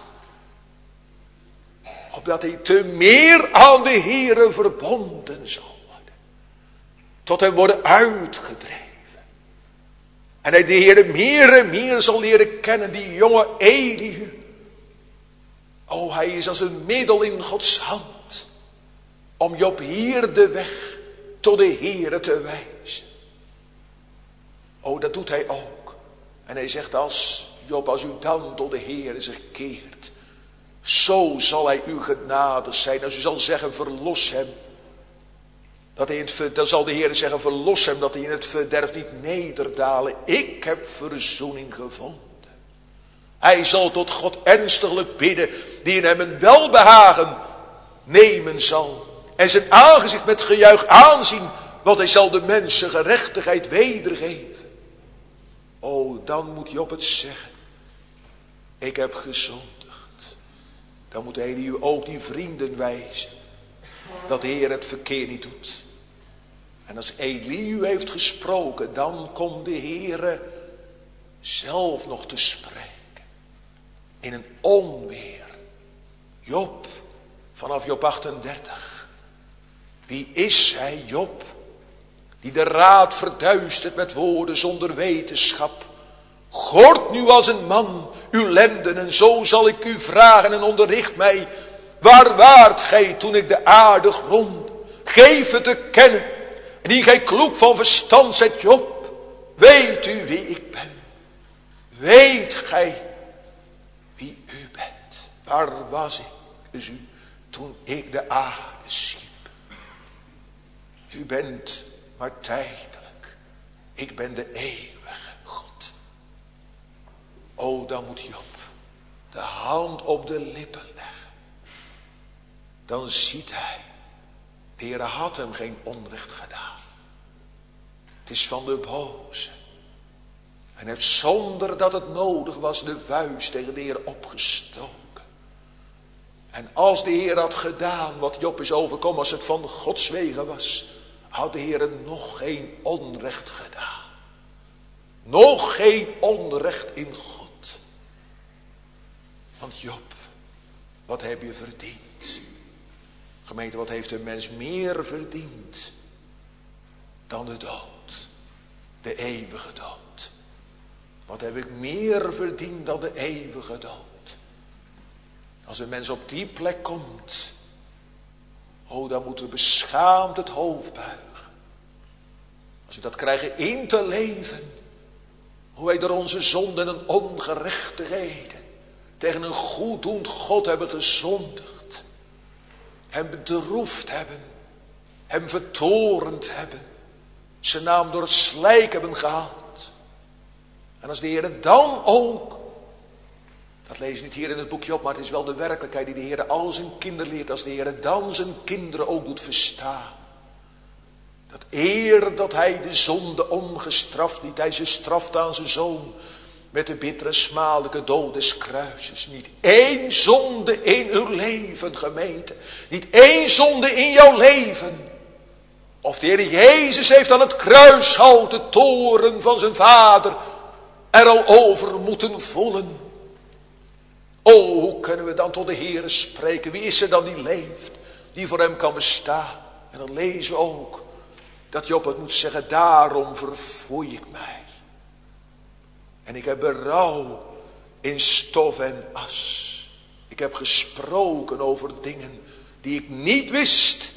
Opdat hij te meer aan de Heere verbonden zal worden. Tot hem worden uitgedreven. En hij de Heere meer en meer zal leren kennen, die jonge Elihu. O, hij is als een middel in Gods hand. Om Job hier de weg tot de Heere te wijzen. O, dat doet hij ook. En hij zegt als Job, als u dan tot de Heere zich keert. Zo zal hij u genadig zijn. Als u zal zeggen, verlos hem. Dat hij in het, dan zal de Heere zeggen, verlos hem. Dat hij in het verderf niet nederdalen. Ik heb verzoening gevonden. Hij zal tot God ernstiglijk bidden, die in hem een welbehagen nemen zal. En zijn aangezicht met gejuich aanzien, want hij zal de mensen gerechtigheid wedergeven. O, dan moet Job het zeggen. Ik heb gezondigd. Dan moet hij u ook die vrienden wijzen, dat de Heer het verkeer niet doet. En als Elihu heeft gesproken, dan komt de Heer zelf nog te spreken. In een onweer. Job, vanaf Job achtendertig. Wie is hij, Job, die de raad verduistert met woorden zonder wetenschap? Gord nu als een man uw lenden, en zo zal ik u vragen en onderricht mij. Waar waart gij toen ik de aarde grond? Geef het te kennen. En die gij kloek van verstand zijt, Job. Weet u wie ik ben? Weet gij wie u bent? Waar was ik, dus u, toen ik de aarde schiep? U bent maar tijdelijk. Ik ben de eeuwige God. O, dan moet Job de hand op de lippen leggen. Dan ziet hij, de Heer had hem geen onrecht gedaan. Het is van de boze. En heeft zonder dat het nodig was de vuist tegen de Heer opgestoken. En als de Heer had gedaan wat Job is overkomen, als het van Gods wegen was, had de Heer nog geen onrecht gedaan. Nog geen onrecht in God. Want Job, wat heb je verdiend? Gemeente, wat heeft een mens meer verdiend dan de dood? De eeuwige dood. Wat heb ik meer verdiend dan de eeuwige dood? Als een mens op die plek komt, oh, dan moeten we beschaamd het hoofd buigen. Als we dat krijgen in te leven, hoe wij door onze zonden en ongerechtigheden tegen een goeddoend God hebben gezondigd. Hem bedroefd hebben. Hem vertorend hebben. Zijn naam door het slijk hebben gehaald. En als de Heer dan ook, dat lees je niet hier in het boekje op, maar het is wel de werkelijkheid die de Heer al zijn kinderen leert. Als de Heer dan zijn kinderen ook doet verstaan. Dat eer dat hij de zonde ongestraft liet, hij ze straft aan zijn zoon. Met de bittere smadelijke dood des kruises. Niet één zonde in uw leven, gemeente. Niet één zonde in jouw leven. Of de Heer Jezus heeft aan het kruishout de toren van zijn vader er al over moeten voelen. O, hoe kunnen we dan tot de Heer spreken? Wie is er dan die leeft, die voor hem kan bestaan? En dan lezen we ook dat Job het moet zeggen, daarom verfoei ik mij. En ik heb berouw in stof en as. Ik heb gesproken over dingen die ik niet wist.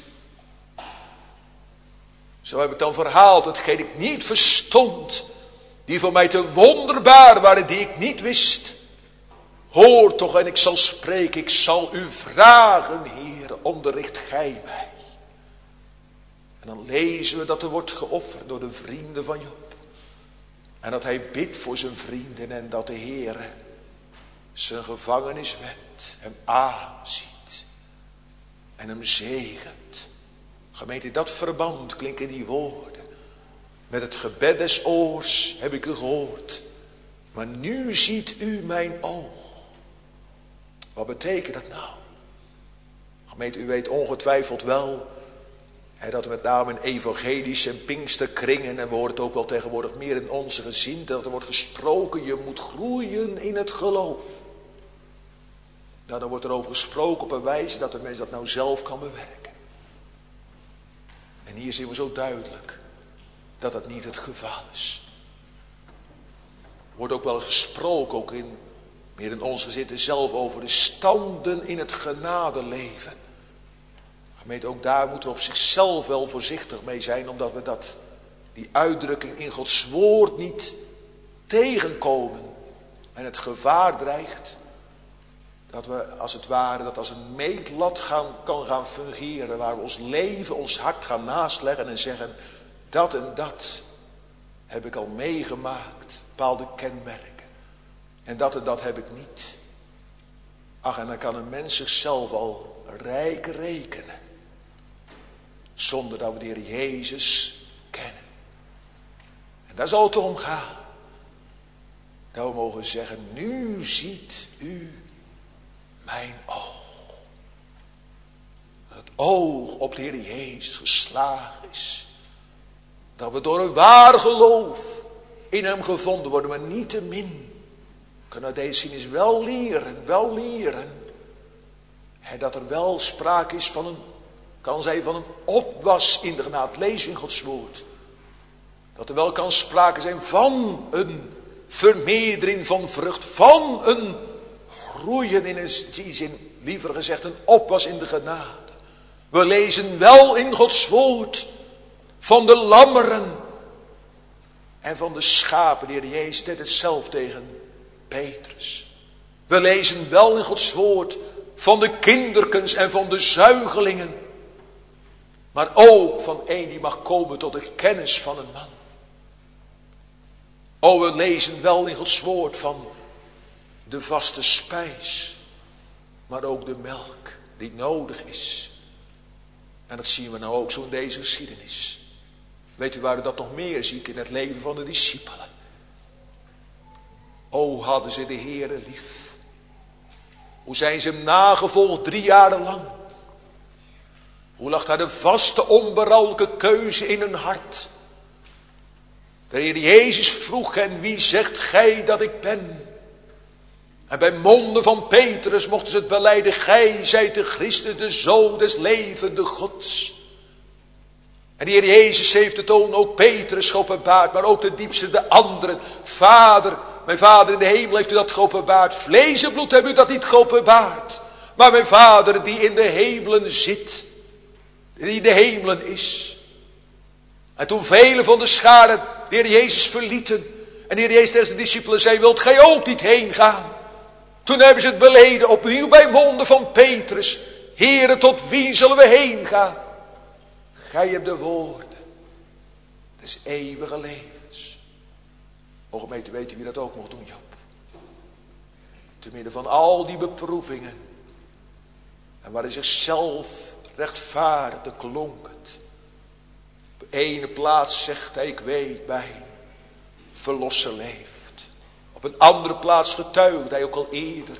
Zo heb ik dan verhaald hetgeen ik niet verstond. Die voor mij te wonderbaar waren, die ik niet wist. Hoor toch en ik zal spreken, ik zal u vragen, Heer, onderricht gij mij. En dan lezen we dat er wordt geofferd door de vrienden van Job. En dat hij bidt voor zijn vrienden en dat de Heer zijn gevangenis wendt, hem aanziet en hem zegent. Gemeente, in dat verband klinken die woorden. Met het gebed des oors heb ik u gehoord, maar nu ziet u mijn oog. Wat betekent dat nou? Gemeente, u weet ongetwijfeld wel He, dat met name in evangelische en pinksterkringen, en we horen het ook wel tegenwoordig meer in onze gezin, dat er wordt gesproken, je moet groeien in het geloof. Nou, dan wordt er over gesproken op een wijze dat de mens dat nou zelf kan bewerken. En hier zien we zo duidelijk dat dat niet het geval is. Er wordt ook wel gesproken, ook in, meer in onze gezin zelf, over de standen in het genadeleven. Gemeente, ook daar moeten we op zichzelf wel voorzichtig mee zijn, omdat we dat, die uitdrukking in Gods woord niet tegenkomen. En het gevaar dreigt dat we als het ware, dat als een meetlat gaan, kan gaan fungeren, waar we ons leven, ons hart gaan naastleggen en zeggen, dat en dat heb ik al meegemaakt, bepaalde kenmerken. En dat en dat heb ik niet. Ach, en dan kan een mens zichzelf al rijk rekenen. Zonder dat we de Heer Jezus kennen. En daar zal het om gaan. Dat we mogen zeggen, nu ziet u mijn oog. Dat het oog op de Heer Jezus geslagen is. Dat we door een waar geloof in hem gevonden worden, maar niet te min. Kunnen deze zin eens wel leren, wel leren. En dat er wel sprake is van een, kan zijn van een opwas in de genade. Lees in Gods woord. Dat er wel kan sprake zijn van een vermeerdering van vrucht. Van een groeien in die zin, liever gezegd een opwas in de genade. We lezen wel in Gods woord van de lammeren en van de schapen. De Heer Jezus deed het zelf tegen Petrus. We lezen wel in Gods woord van de kinderkens en van de zuigelingen. Maar ook van een die mag komen tot de kennis van een man. O, we lezen wel in Gods woord van de vaste spijs. Maar ook de melk die nodig is. En dat zien we nou ook zo in deze geschiedenis. Weet u waar u dat nog meer ziet in het leven van de discipelen? O, hadden ze de Heere lief. Hoe zijn ze hem nagevolgd drie jaren lang. Hoe lag daar de vaste onberouwelijke keuze in hun hart. De Heer Jezus vroeg hen, wie zegt gij dat ik ben? En bij monden van Petrus mochten ze het belijden, gij zijt de Christus, de Zoon des levende Gods. En de Heer Jezus heeft het ook Petrus geopenbaard, maar ook de diepste, de anderen. Vader, mijn Vader in de hemel heeft u dat geopenbaard. Vlees en bloed hebben u dat niet geopenbaard. Maar mijn Vader die in de hemelen zit, die in de hemelen is. En toen velen van de scharen de Heer Jezus verlieten. En de Heer Jezus tegen zijn discipelen zei, wilt gij ook niet heen gaan? Toen hebben ze het beleden opnieuw bij monden van Petrus. Heere, tot wie zullen we heen gaan? Gij hebt de woorden des eeuwige levens. O gemeente, weet u wie dat ook mocht doen, Job? Te midden van al die beproevingen. En waar hij zichzelf rechtvaardigde, klonk het. Op de ene plaats zegt hij, ik weet, mijn verlosser leeft. Op een andere plaats getuigde hij ook al eerder.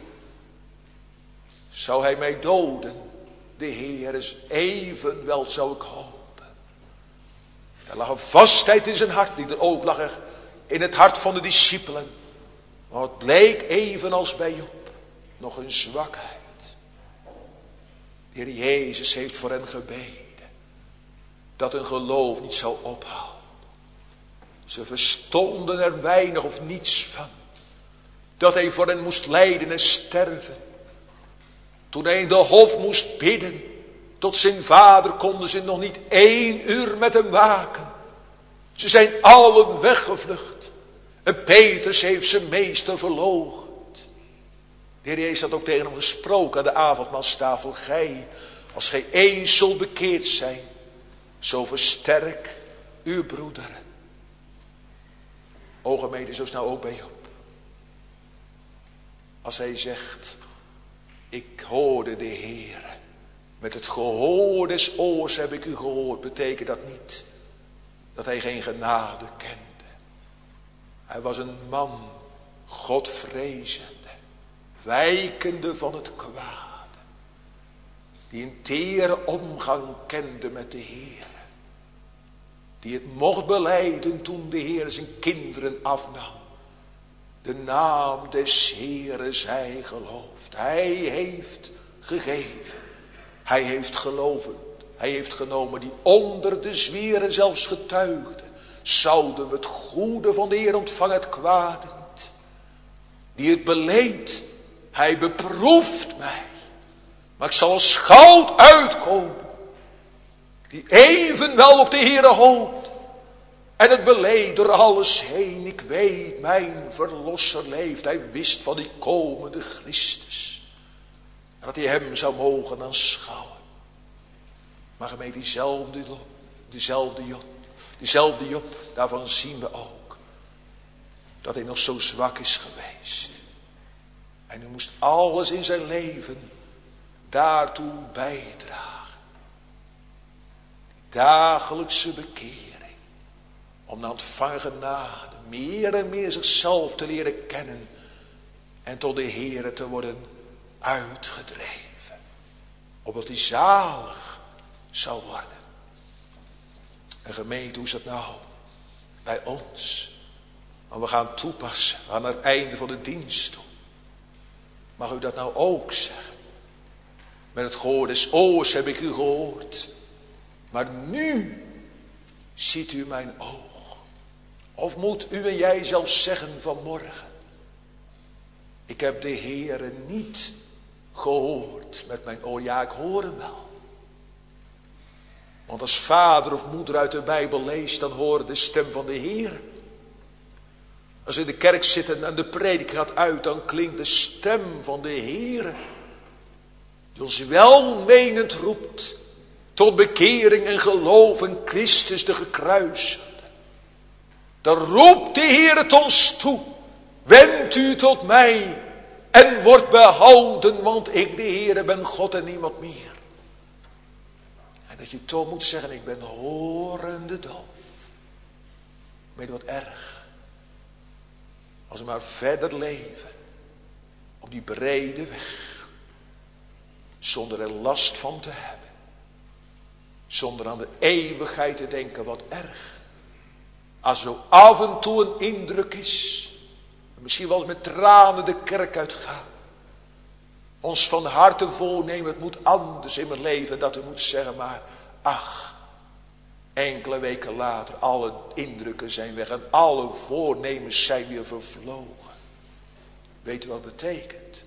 Zou hij mij doden? De Heer is evenwel, zou ik hopen. Er lag een vastheid in zijn hart, die er ook lag er in het hart van de discipelen. Maar het bleek evenals bij Job nog een zwakheid. De Heer Jezus heeft voor hen gebeden dat hun geloof niet zou ophouden. Ze verstonden er weinig of niets van. Dat hij voor hen moest lijden en sterven. Toen hij in de hof moest bidden tot zijn vader, konden ze nog niet één uur met hem waken. Ze zijn allen weggevlucht. En Petrus heeft zijn meester verloochend. De Heer Jezus had ook tegen hem gesproken aan de avondmaalstafel. Gij, als gij eens zult bekeerd zijn, zo versterk uw broederen. O gemeente, zo snel ook bij Job. Als hij zegt, ik hoorde de Heere. Met het gehoor des oors heb ik u gehoord. Betekent dat niet dat hij geen genade kende. Hij was een man, Godvrezende, wijkende van het kwade. Die een tere omgang kende met de Heere. Die het mocht belijden toen de Heer zijn kinderen afnam. De naam des Heeren zij geloofd. Hij heeft gegeven. Hij heeft geloven. Hij heeft genomen die onder de zweren zelfs getuigden. Zouden we het goede van de Heer ontvangen, het kwade niet. Die het beleed. Hij beproeft mij. Maar ik zal als goud uitkomen. Die evenwel op de Heere hoopt. En het beleed door alles heen. Ik weet, mijn verlosser leeft. Hij wist van die komende Christus. En dat hij hem zou mogen aanschouwen. Maar gemeente, diezelfde, diezelfde Job, diezelfde Job, daarvan zien we ook. Dat hij nog zo zwak is geweest. En u moest alles in zijn leven daartoe bijdragen. Die dagelijkse bekering. Om na ontvangen genade meer en meer zichzelf te leren kennen. En tot de Heere te worden uitgedreven. Opdat hij zalig zou worden. En gemeente, hoe is dat nou bij ons? Want we gaan toepassen aan het einde van de dienst toe. Mag u dat nou ook zeggen? Met het gehoor des oors heb ik u gehoord. Maar nu ziet u mijn oog. Of moet u en jij zelfs zeggen vanmorgen. Ik heb de Heere niet gehoord met mijn oor. Ja, ik hoor hem wel. Want als vader of moeder uit de Bijbel leest, dan horen de stem van de Heer. Als we in de kerk zitten en de predik gaat uit, dan klinkt de stem van de Heer. Die ons welmenend roept tot bekering en geloof in Christus de gekruisigde. Dan roept de Heer het ons toe. Wend u tot mij en word behouden, want ik de Heer ben God en niemand meer. En dat je toch moet zeggen, ik ben horende doof. Weet je wat erg? Als we maar verder leven. Op die brede weg. Zonder er last van te hebben. Zonder aan de eeuwigheid te denken, wat erg. Als zo af en toe een indruk is. Misschien wel eens met tranen de kerk uitgaan. Ons van harte voornemen, het moet anders in mijn leven. Dat u moet zeggen, maar ach. Enkele weken later, alle indrukken zijn weg. En alle voornemens zijn weer vervlogen. Weet u wat het betekent?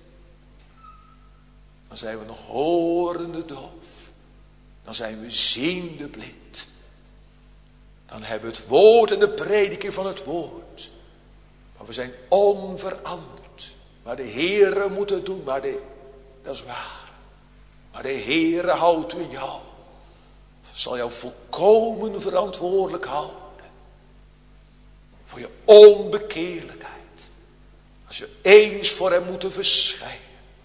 Dan zijn we nog horende doof. Dan zijn we ziende blind. Dan hebben we het woord en de prediking van het woord. Maar we zijn onveranderd. Maar de Heere moet het doen. Maar de, dat is waar. Maar de Heere houdt u in jou. Zal jou volkomen verantwoordelijk houden. Voor je onbekeerlijkheid. Als je eens voor hem moet verschijnen.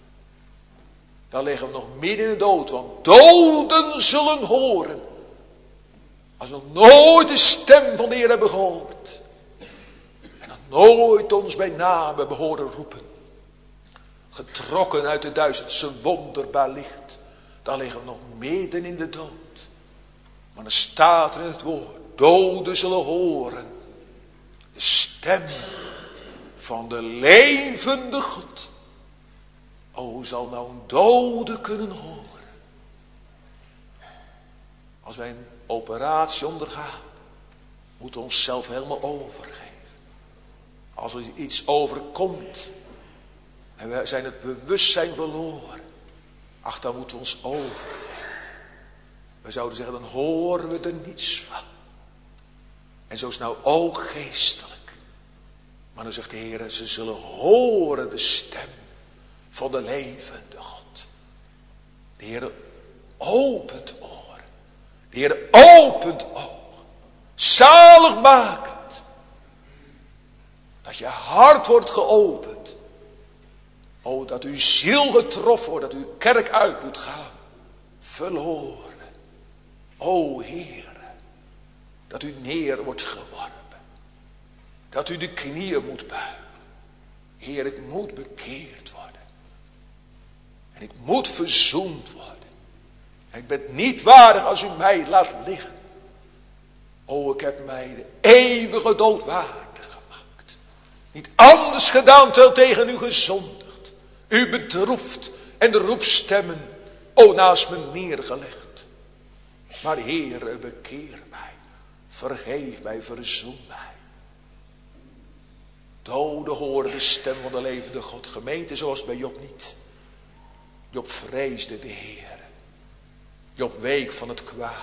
Dan liggen we nog midden in de dood. Want doden zullen horen. Als we nog nooit de stem van de Heer hebben gehoord. En nog nooit ons bij naam hebben horen roepen. Getrokken uit de duisternis, wonderbaar licht. Dan liggen we nog midden in de dood. Maar dan staat er in het woord. Doden zullen horen. De stem van de levende God. O, hoe zal nou een dode kunnen horen? Als wij een operatie ondergaan. Moeten we onszelf helemaal overgeven. Als er iets overkomt. En we zijn het bewustzijn verloren. Ach, dan moeten we ons overgeven. We zouden zeggen, dan horen we er niets van. En zo is nou ook geestelijk. Maar dan zegt de Heer, ze zullen horen de stem van de levende God. De Heer opent oren. De Heer opent ogen. Zaligmakend. Dat je hart wordt geopend. O, dat uw ziel getroffen wordt. Dat uw kerk uit moet gaan. Verloren. O Heer, dat u neer wordt geworpen. Dat u de knieën moet buigen. Heer, ik moet bekeerd worden. En ik moet verzoend worden. En ik ben niet waardig als u mij laat liggen. O, ik heb mij de eeuwige dood waardig gemaakt. Niet anders gedaan terwijl tegen u gezondigd. U bedroefd en de roepstemmen, o, naast me neergelegd. Maar Heere, bekeer mij. Vergeef mij, verzoen mij. Doden horen de stem van de levende God. Gemeente zoals bij Job niet. Job vreesde de Heere. Job week van het kwaad.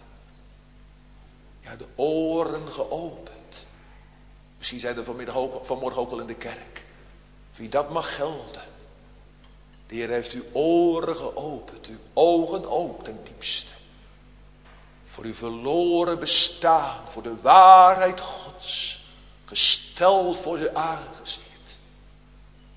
Ja, de oren geopend. Misschien zijn er vanmiddag ook, vanmorgen ook al in de kerk. Wie dat mag gelden. De Heer heeft uw oren geopend. Uw ogen ook ten diepste. Voor uw verloren bestaan. Voor de waarheid Gods. Gesteld voor zijn aangezicht.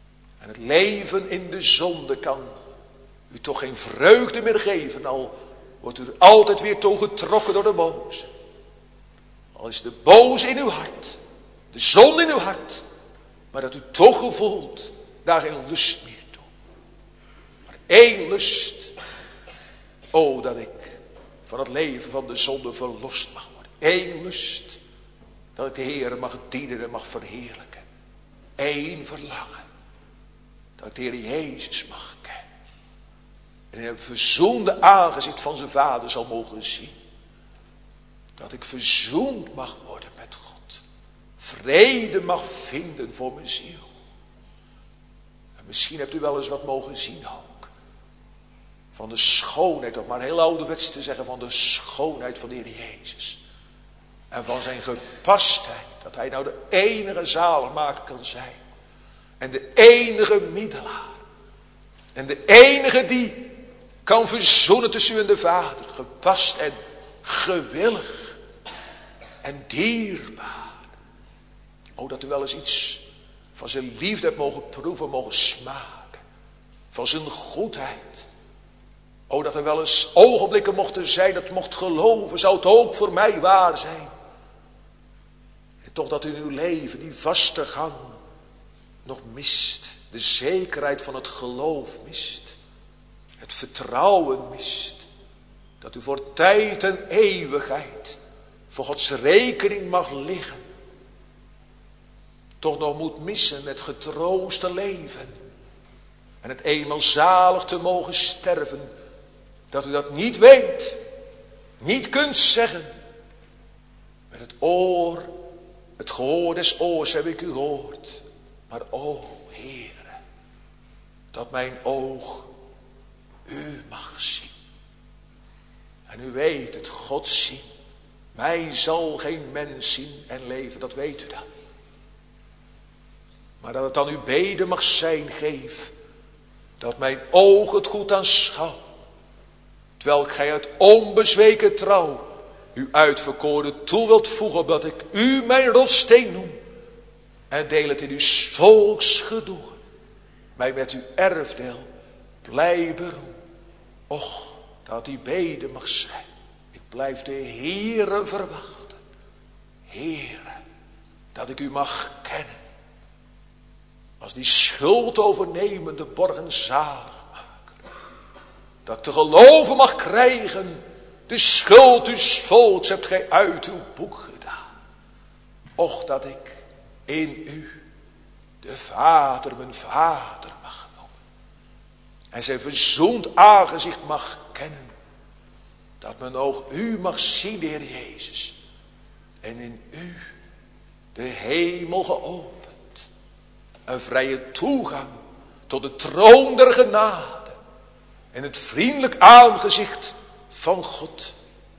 En het leven in de zonde kan u toch geen vreugde meer geven. Al wordt u er altijd weer toe getrokken door de boze. Al is de boze in uw hart. De zonde in uw hart. Maar dat u toch gevoelt daar geen lust meer toe. Maar één lust. O, dat ik van het leven van de zonde verlost mag worden. Eén lust. Dat ik de Heer mag dienen en mag verheerlijken. Eén verlangen. Dat ik de Heer Jezus mag kennen. En in het verzoende aangezicht van zijn vader zal mogen zien. Dat ik verzoend mag worden met God. Vrede mag vinden voor mijn ziel. En misschien hebt u wel eens wat mogen zien ook. Van de schoonheid, om maar heel ouderwets te zeggen, van de schoonheid van de Heer Jezus. En van zijn gepastheid, dat hij nou de enige zaligmaker kan zijn. En de enige middelaar. En de enige die kan verzoenen tussen u en de Vader. Gepast en gewillig. En dierbaar. O, dat u wel eens iets van zijn liefde hebt mogen proeven, mogen smaken. Van zijn goedheid. O, dat er wel eens ogenblikken mochten zijn, dat mocht geloven, zou het ook voor mij waar zijn. En toch dat u in uw leven die vaste gang nog mist. De zekerheid van het geloof mist. Het vertrouwen mist. Dat u voor tijd en eeuwigheid voor Gods rekening mag liggen. Toch nog moet missen het getrooste leven. En het eenmaal zalig te mogen sterven. Dat u dat niet weet. Niet kunt zeggen. Met het oor, het gehoor des oors heb ik u gehoord. Maar o Heere, dat mijn oog u mag zien. En u weet het, God zien. Mij zal geen mens zien en leven, dat weet u dan. Maar dat het aan uw beden mag zijn, geef. Dat mijn oog het goed aanschouwt. Terwijl gij uit onbezweken trouw uw uitverkoren toe wilt voegen, opdat ik u mijn rotssteen noem. En deel het in uw volks genoegen. Mij met uw erfdeel blij beroem. Och, dat die bede mag zijn. Ik blijf de Heere verwachten. Heere, dat ik u mag kennen. Als die schuld overnemende borgen zaligmaker. Dat ik te geloven mag krijgen. De schuld uws volks hebt gij uit uw boek gedaan. Och, dat ik in u de Vader, mijn Vader mag noemen. En zijn verzoend aangezicht mag kennen. Dat men oog u mag zien, de Heer Jezus. En in u de hemel geopend. Een vrije toegang tot de troon der genade. En het vriendelijk aangezicht van God.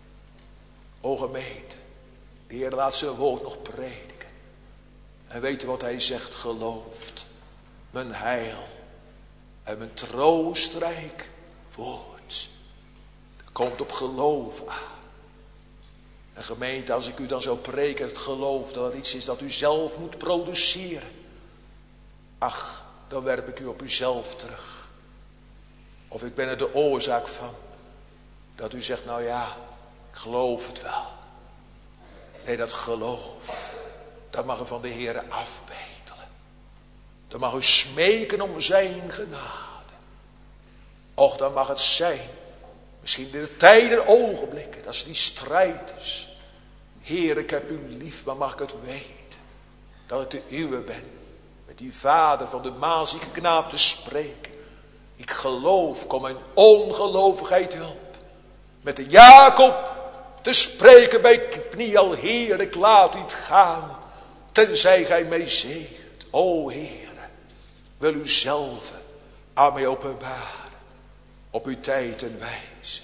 O gemeente, de Heer laat zijn woord nog prediken. En weet u wat hij zegt? Gelooft mijn heil en mijn troostrijk woord. Dat komt op geloof aan. En gemeente, als ik u dan zou preken, het geloof dat het iets is dat u zelf moet produceren. Ach, dan werp ik u op uzelf terug. Of ik ben er de oorzaak van. Dat u zegt, nou ja, ik geloof het wel. Nee, dat geloof, dat mag u van de Heere afbedelen. Dan mag u smeken om zijn genade. Och, dan mag het zijn. Misschien in de tijden, ogenblikken, dat is die strijd is. Heer, ik heb u lief, maar mag ik het weten. Dat ik de uwe ben. Met die vader van de mazieke knaap te spreken. Ik geloof, kom mijn ongelovigheid hulp. Met de Jacob te spreken bij Pniel. Heer, ik laat u het gaan. Tenzij gij mij zegent. O Heer, wil u zelf aan mij openbaren. Op uw tijd en wijze.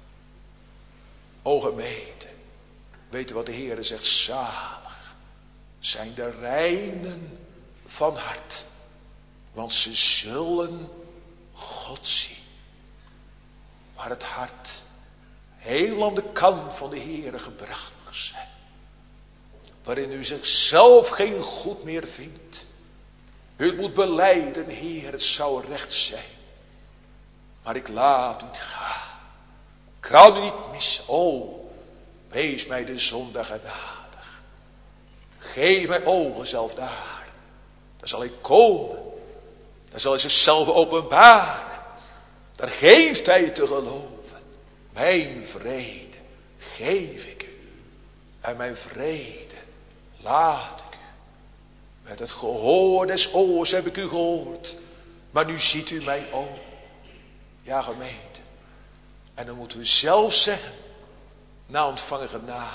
O gemeente, weet u wat de Heer zegt? Zalig zijn de reinen van hart. Want ze zullen God zien. Maar het hart heel aan de kant van de Heere gebracht mag zijn. Waarin u zichzelf geen goed meer vindt. U moet belijden, Heer, het zou recht zijn. Maar ik laat u het gaan. Ik kan u niet missen. O, wees mij de zondag genadig. Geef mij ogen zelf daar. Dan zal ik komen. Dan zal hij zichzelf openbaren. Daar geeft hij te geloven. Mijn vrede geef ik u. En mijn vrede laat ik u. Met het gehoor des oors heb ik u gehoord. Maar nu ziet u mijn ogen. Ja, gemeente. En dan moeten we zelf zeggen. Na ontvangen genade.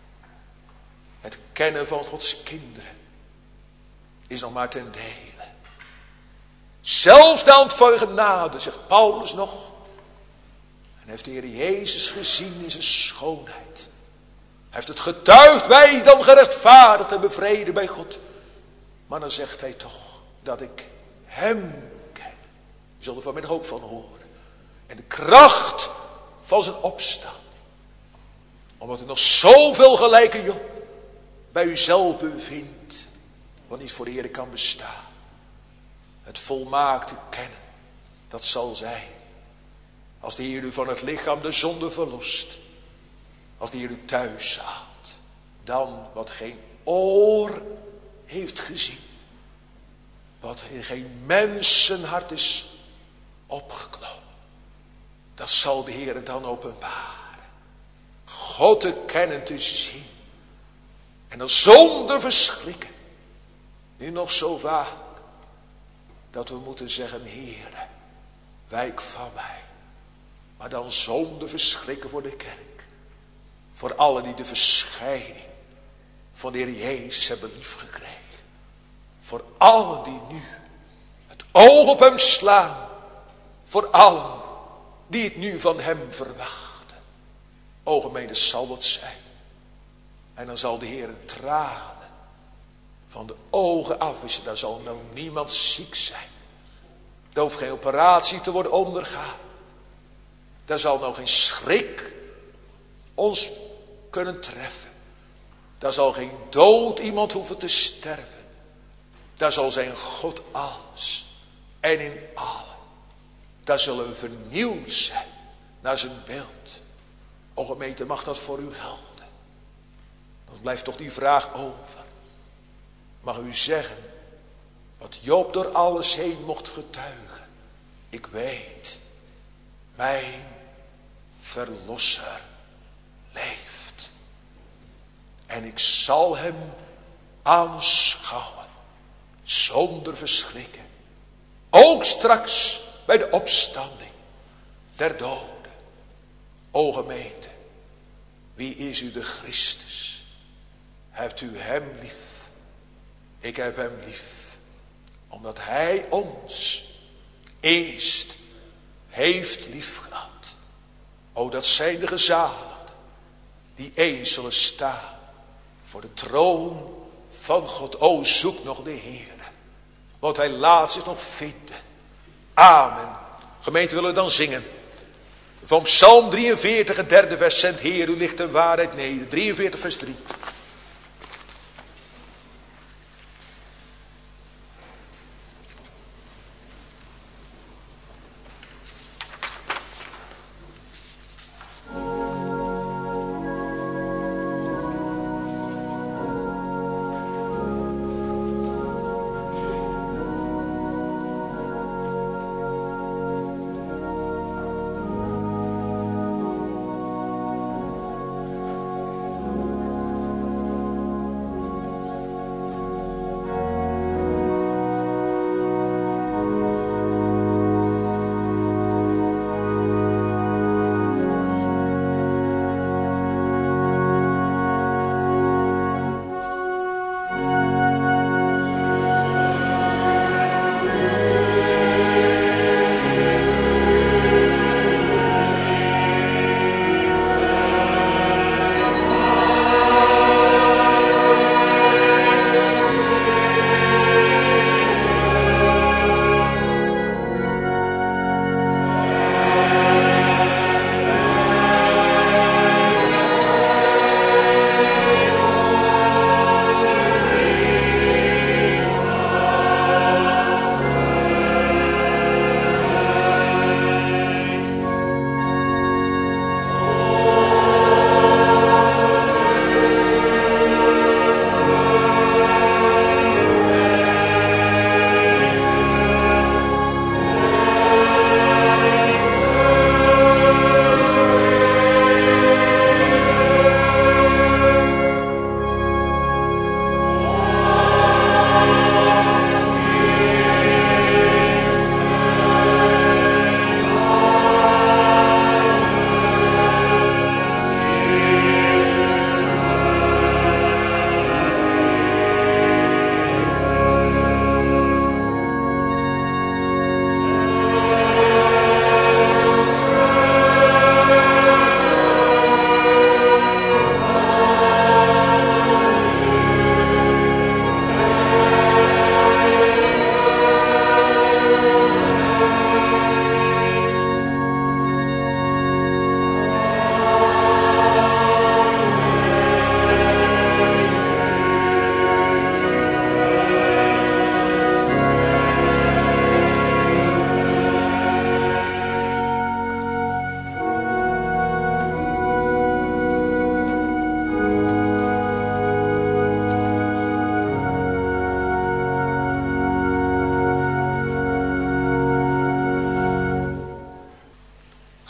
Het kennen van Gods kinderen. Is nog maar ten dele. Zelfs na ontvangen genade, zegt Paulus nog. En heeft de Heer Jezus gezien in zijn schoonheid. Hij heeft het getuigd, wij dan gerechtvaardigd en bevreden bij God. Maar dan zegt hij toch dat ik hem ken. Je zult er vanmiddag ook van horen. En de kracht van zijn opstanding. Omdat u nog zoveel gelijke Job bij uzelf bevindt. Wat niet voor de Heer kan bestaan. Het volmaakte kennen. Dat zal zijn. Als de Heer u van het lichaam de zonde verlost. Als de Heer u thuis haalt. Dan wat geen oor heeft gezien. Wat in geen mensenhart is opgeklopt. Dat zal de Heer dan openbaren. God te kennen, te zien. En dan zonder verschrikken. Nu nog zo vaak. Dat we moeten zeggen, Heere, wijk van mij. Maar dan zonder verschrikken voor de kerk. Voor allen die de verschijning van de Heer Jezus hebben liefgekregen. Voor allen die nu het oog op hem slaan. Voor allen die het nu van hem verwachten. O gemeente, zal het zijn. En dan zal de Heer tranen van de ogen afwischen. Daar zal nou niemand ziek zijn. Er hoeft geen operatie te worden ondergaan. Daar zal nou geen schrik ons kunnen treffen. Daar zal geen dood iemand hoeven te sterven. Daar zal zijn God alles en in allen. Daar zullen we vernieuwd zijn naar zijn beeld. O gemeente, mag dat voor u gelden? Dan blijft toch die vraag over. Mag u zeggen wat Job door alles heen mocht getuigen. Ik weet, mijn verlosser leeft. En ik zal hem aanschouwen. Zonder verschrikken. Ook straks bij de opstanding der doden. O gemeente, wie is u de Christus? Hebt u hem lief? Ik heb hem lief. Omdat hij ons eerst heeft lief gehad. O, dat zijn de gezaligden die eens zullen staan voor de troon van God. O, zoek nog de Heer. Want hij laat zich nog vinden. Amen. Gemeente, willen we dan zingen. Van Psalm drieënveertig, het derde vers. Zend Heer, u ligt de waarheid neder. drieënveertig vers drie.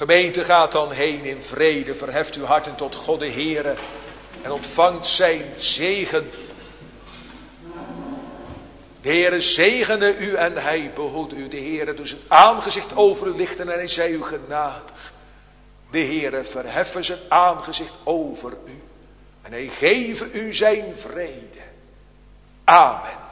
gemeente gaat dan heen in vrede. Verheft uw harten tot God de Heere. En ontvangt zijn zegen. De Heere zegene u en hij behoede u. De Heere doet zijn aangezicht over u lichten en hij zij u genadig. De Heere verheffen zijn aangezicht over u. En hij geven u zijn vrede. Amen.